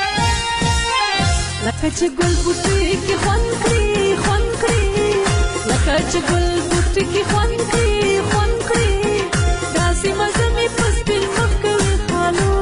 لکه چې ګل بوټي کې خوند کړي خوند کړي لکه چې ګل بوټي کې خوند کړي خوند کړي داسې مزه مې پسپل مخکوي خالو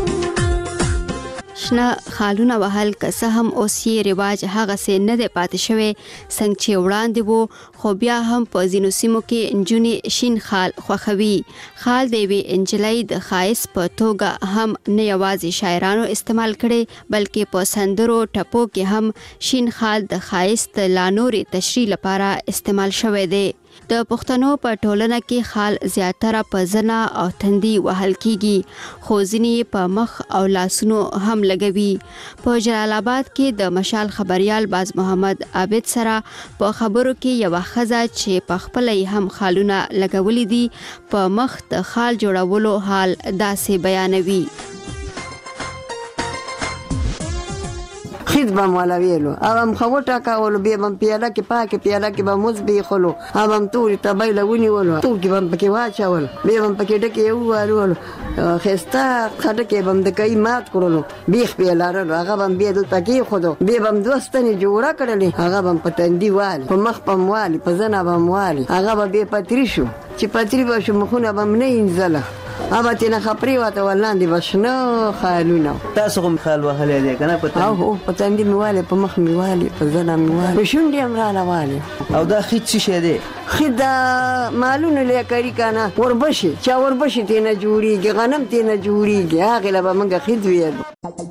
شنه خالونه وهل که څه هم اوس یې رواج هغسې نه دی پاتې شوی څنګه چې وړاندې وو خو بیا هم په ځینو سیمو کې نجونې شین خال خوښوي. خال د یوې نجلۍ د ښایست په توګه هم نه یوازې شاعرانو استعمال کړی بلکې په سندرو ټپو کې هم شین خال د ښایست لا نورې تشریح لپاره استعمال شوی دی. د پښتنو په ټولنه کې خال زیاتره په زنه او تندي وهل کیږي خو ځینې په مخ او لاسونو هم لګوي. په جلال آباد کې د مشال خبريال باز محمد عابد سره په خبرو کې یو ښځه چې په خپل هم خالونه لګولې دي په مخ د خال جوړولو حال داسې بیانوي. خید بم ولا ویلو اوم خوټه کاولو به بم پیاله کې پاکه پیاله کې به موز به خلو اوم توري تبایله ونیولو تور کې بم پکې واچول به بم پکې ډکه یو والو خستا خټه کې بم د کای مات کړلو بیخ پیلارلو هغه بم به دلته کې خودو به بم دوستنی جوړه کړلې هغه بم پتندي والی په مخ پم والی په زنه بم والی هغه به پتری شو چې پتری به شو مخونه بم نه انځله اما تینا خپری واته ولاندې بشنو خالونه تاسو هم خال وهلې دي کنه پته او پتندي میواله په مخ میواله په زنه میواله په شونډې امراله واله او دا خید څه شه دي خدا مالونه لیکري کنه وربشي چا وربشي تینا جوړیږي غنم تینا جوړیږي هغه لا به موږ خید ویل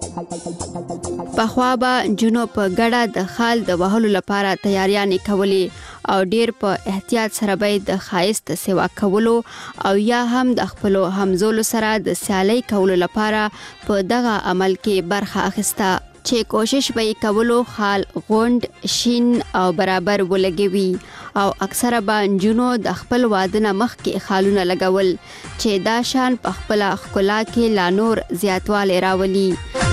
په خوا به جنو په ګډه د خال د وهلو لپاره تیاریانې کولې او ډیر په احتیاط سره به د خایست سیوا کولو او یا هم د خپلو همزولو سره د سیالي کولو لپاره په دغه عمل کې برخه اخیسته چې کوشش به کولو خال غوند شین او برابر ولګوي او اکثره به جنو د خپل وادنه مخ کې خالونه لګول چې دا شان په خپل خلا کې لا نور زیاتواله راولي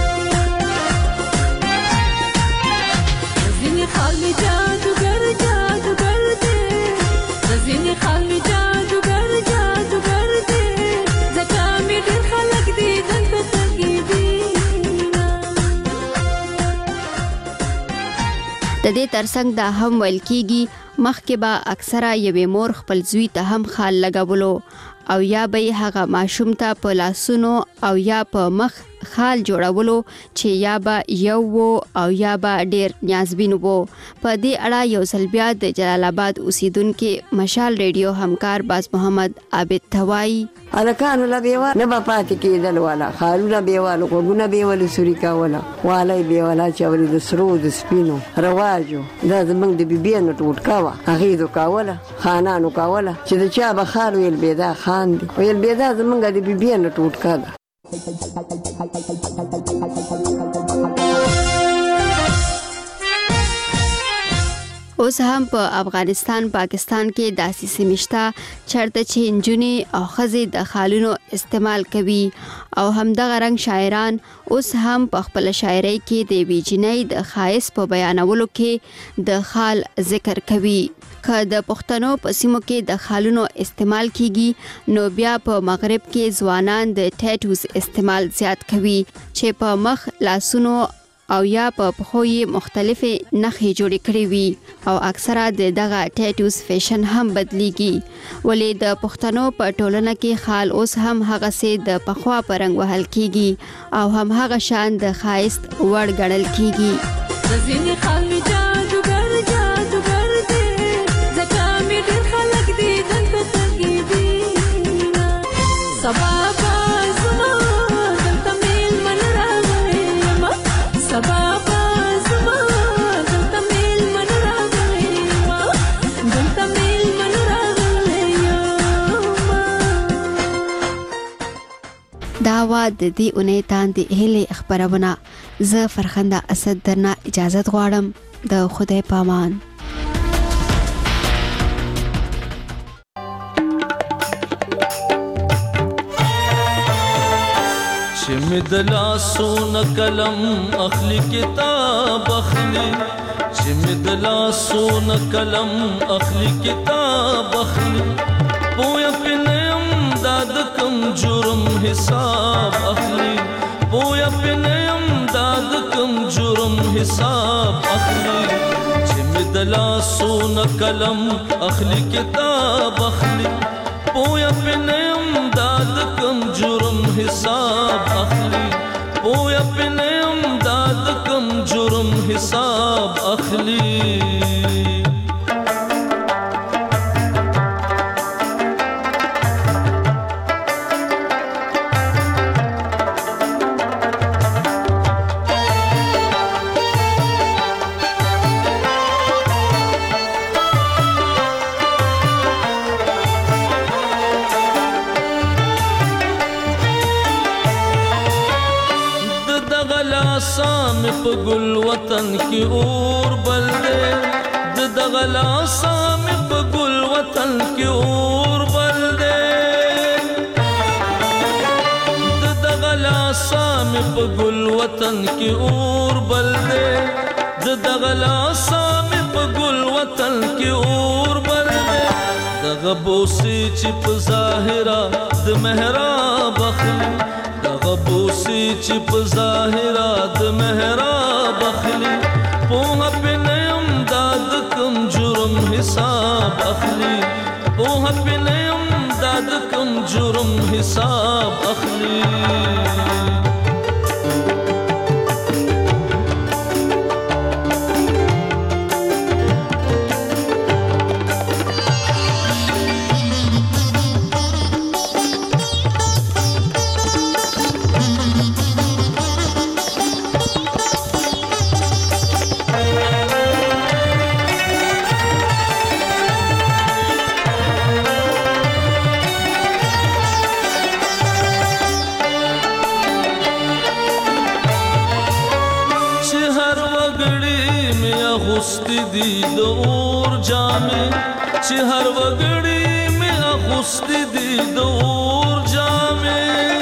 د دې ترڅنګ دا هم ویل کیږي مخکې به اکثره یوې مور خپل زوی ته هم خال لګولو او یا به هغه ماشوم ته په لاسونو او یا په مخ خال جوړولو چې یا به یو او یا به ډیر نیازبین وو په دې اړه یو ځل بیا د جلال آباد اوسیدونکو مشال ریډیو همکار باز محمد عابد توای الکانو لا بیوا نه به پاتې کېدل ولا خالونه بیوالو کوګونه بیوالو سوري کاوله والای بیوالا چوري د سرو د سپینو رواجو دا زمنګ د بیبیانو ټوټ کاوه هغه دو کاوله خانانو کاوله چې د چا به خال ویل بيدا خان دی ویل بيدا زمنګ د بیبیانو ټوټ کاوه اوس هم په افغانستان پاکستان کې داسې سیمشتا چرته چې انجونی او خزي د خالونو استعمال کوي او هم دغه رنګ شاعران اوس هم په خپل شاعرۍ کې د بیجنۍ د خاص په بیانولو کې د خال ذکر کوي که د پښتنو په سیمو کې د خالونو استعمال کیږي نو بیا په مغرب کې ځوانان د ټیټوز استعمال زیات کوي چې په مخ لاسونو او یا په پخوی مختلفه نخې جوړې کړې وي او اکثره دغه ټیټوز فیشن هم بدلیږي ولې د پښتنو په ټولنه کې خال اوس هم هغه سي د پخوا پرنګ وهل کیږي او هم هغه شان د خایست وړ ګڼل کیږي زینې خال جادوګر جادوګر دې زکه مې ډېر خلک دې دلته تګي سبا داوا د دې اونۍ تاندې هلي خبرونه زه فرخنده اسد درنه اجازه غواړم د خدای پامان چې مدلا سون کلم اخلي کتاب اخلي چې مدلا سون کلم اخلي کتاب اخلي پویا پنم داد کم جرم حساب اخلي پویا پنم داد کم جرم حساب اخلي چې مدلا سون کلم اخلي کتاب اخلي پویا پنم داد کم جرم حساب اخلي پویا پنم داد کم جرم حساب اخلي په ګل وطن کې اور بل دې د دغلا سام په ګل وطن کې اور بل دې د دغلا سام مې په ګل وطن کې اور بل دی دغه لاسه مې په ګل وطن کې اور بل دی دغه بوسې چې په ظاهره د محراب اخلي دغه بوسې چې په ظاهره د محراب اخلي پوهه پې نه یم دا د کوم جرم حساب اخلي پوهه پې نه یم دا د کوم جرم حساب اخلي اغوستی دی د اور جامې چې هر وګړي مې اغوستی دی د اور جامې